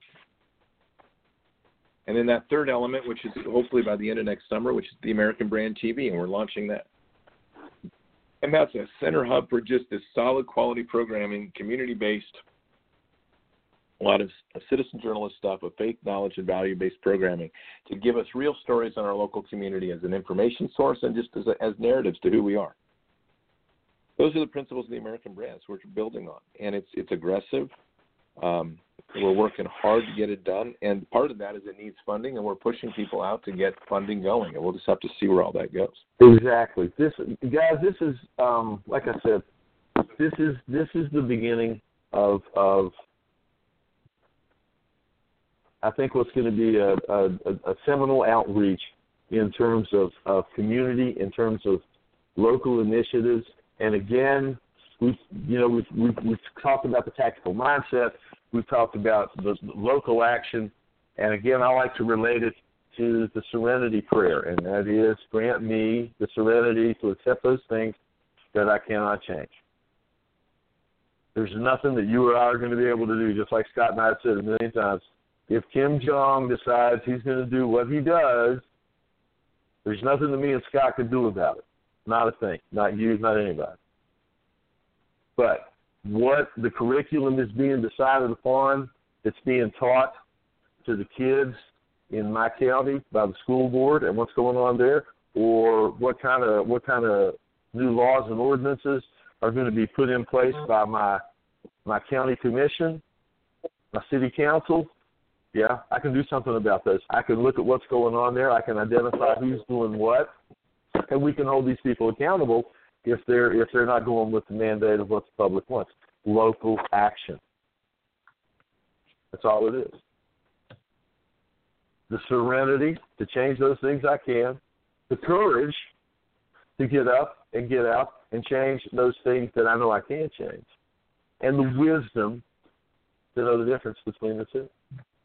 And then that third element, which is hopefully by the end of next summer, which is the American Brand T V, and we're launching that. And that's a center hub for just this solid quality programming, community-based, a lot of citizen journalist stuff, of faith, knowledge, and value-based programming to give us real stories on our local community as an information source and just as, a, as narratives to who we are. Those are the principles of the American Brands we're building on, and it's it's aggressive. Um, we're working hard to get it done, and part of that is it needs funding, and we're pushing people out to get funding going, and we'll just have to see where all that goes. Exactly. This, guys, this is um, like I said, this is this is the beginning of of I think what's going to be a, a, a seminal outreach in terms of, of community, in terms of local initiatives, and again, we've you know we've, we've we've talked about the tactical mindset. We've talked about the local action, and again, I like to relate it to the serenity prayer, and that is, grant me the serenity to accept those things that I cannot change. There's nothing that you or I are going to be able to do, just like Scott and I have said a million times. If Kim Jong decides he's going to do what he does, there's nothing that me and Scott can do about it. Not a thing. Not you, not anybody. But what the curriculum is being decided upon, it's being taught to the kids in my county by the school board and what's going on there, or what kind of what kind of new laws and ordinances are going to be put in place by my my county commission, my city council. Yeah, I can do something about this. I can look at what's going on there. I can identify who's doing what, and we can hold these people accountable if they're if they're not going with the mandate of what the public wants. Local action. That's all it is. the serenity to change those things I can, the courage to get up and get out and change those things that I know I can't change, and the wisdom to know the difference between the two.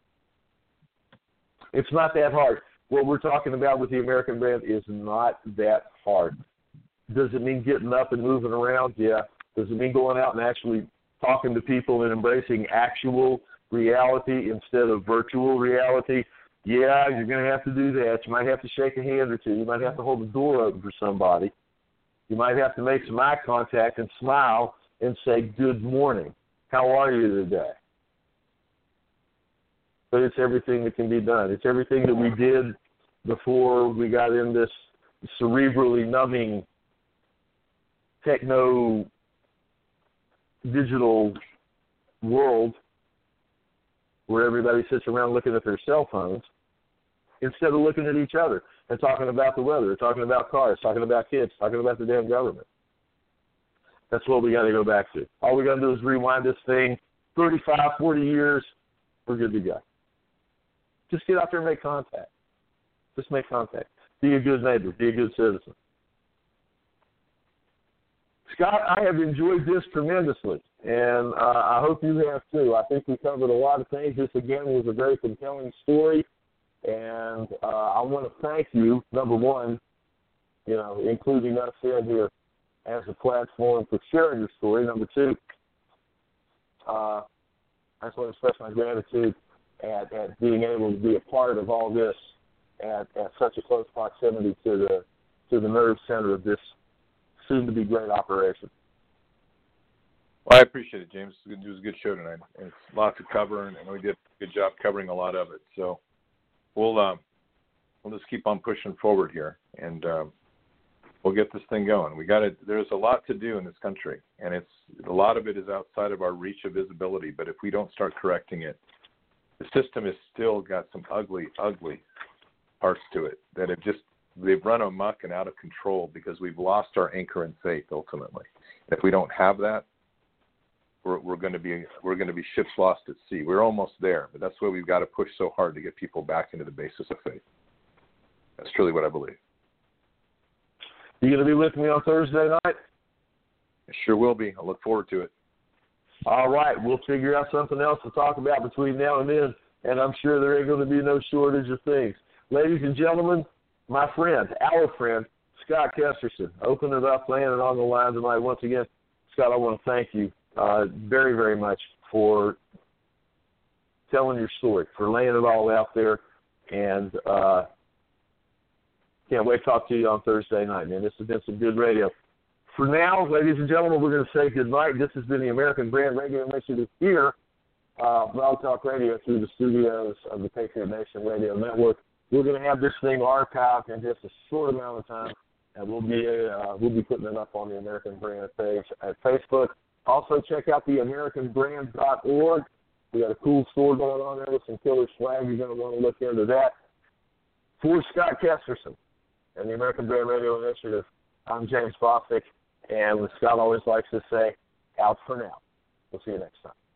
It's not that hard. What we're talking about with the American brand is not that hard. Does it mean getting up and moving around? Yeah. Does it mean going out and actually talking to people and embracing actual reality instead of virtual reality? Yeah, you're going to have to do that. You might have to shake a hand or two. You might have to hold the door open for somebody. You might have to make some eye contact and smile and say, good morning. How are you today? But it's everything that can be done. It's everything that we did before we got in this cerebrally numbing techno digital world where everybody sits around looking at their cell phones instead of looking at each other and talking about the weather, talking about cars, talking about kids, talking about the damn government. That's what we got to go back to. All we got to do is rewind this thing thirty-five, forty years, we're good to go. Just get out there and make contact. Just make contact. Be a good neighbor. Be a good citizen. Scott, I have enjoyed this tremendously, and uh, I hope you have too. I think we covered a lot of things. This, again, was a very compelling story, and uh, I want to thank you, number one, you know, including us in here as a platform for sharing your story. Number two, uh, I just want to express my gratitude at, at being able to be a part of all this at, at such a close proximity to the to the nerve center of this soon-to-be great operation. Well, I appreciate it, James. It was a good show tonight. It's lots to cover, and we did a good job covering a lot of it. So we'll uh, we'll just keep on pushing forward here, and uh, we'll get this thing going. We got to. There's a lot to do in this country, and it's a lot of it is outside of our reach of visibility. But if we don't start correcting it, the system has still got some ugly, ugly parts to it that have just they've run amok and out of control because we've lost our anchor in faith ultimately. And if we don't have that, we're, we're going to be we're going to be ships lost at sea. We're almost there, but that's why we've got to push so hard to get people back into the basis of faith. That's truly what I believe. You going to be with me on Thursday night? I sure will be. I look forward to it. All right. We'll figure out something else to talk about between now and then, and I'm sure there ain't going to be no shortage of things. Ladies and gentlemen, my friend, our friend, Scott Kesterson, open it up, laying it on the line tonight. Once again, Scott, I want to thank you uh, very, very much for telling your story, for laying it all out there, and uh, can't wait to talk to you on Thursday night, man. This has been some good radio. For now, ladies and gentlemen, we're going to say good night. This has been the American Brand Radio Initiative here, uh, Blog Talk Radio, through the studios of the Patriot Nation Radio Network. We're going to have this thing archived in just a short amount of time, and we'll be uh, we'll be putting it up on the American Brand page at Facebook. Also, check out the american brand dot org. We got a cool store going on there with some killer swag. You're going to want to look into that. For Scott Kesterson and the American Brand Radio Initiative, I'm James Bostic, and Scott always likes to say, out for now. We'll see you next time.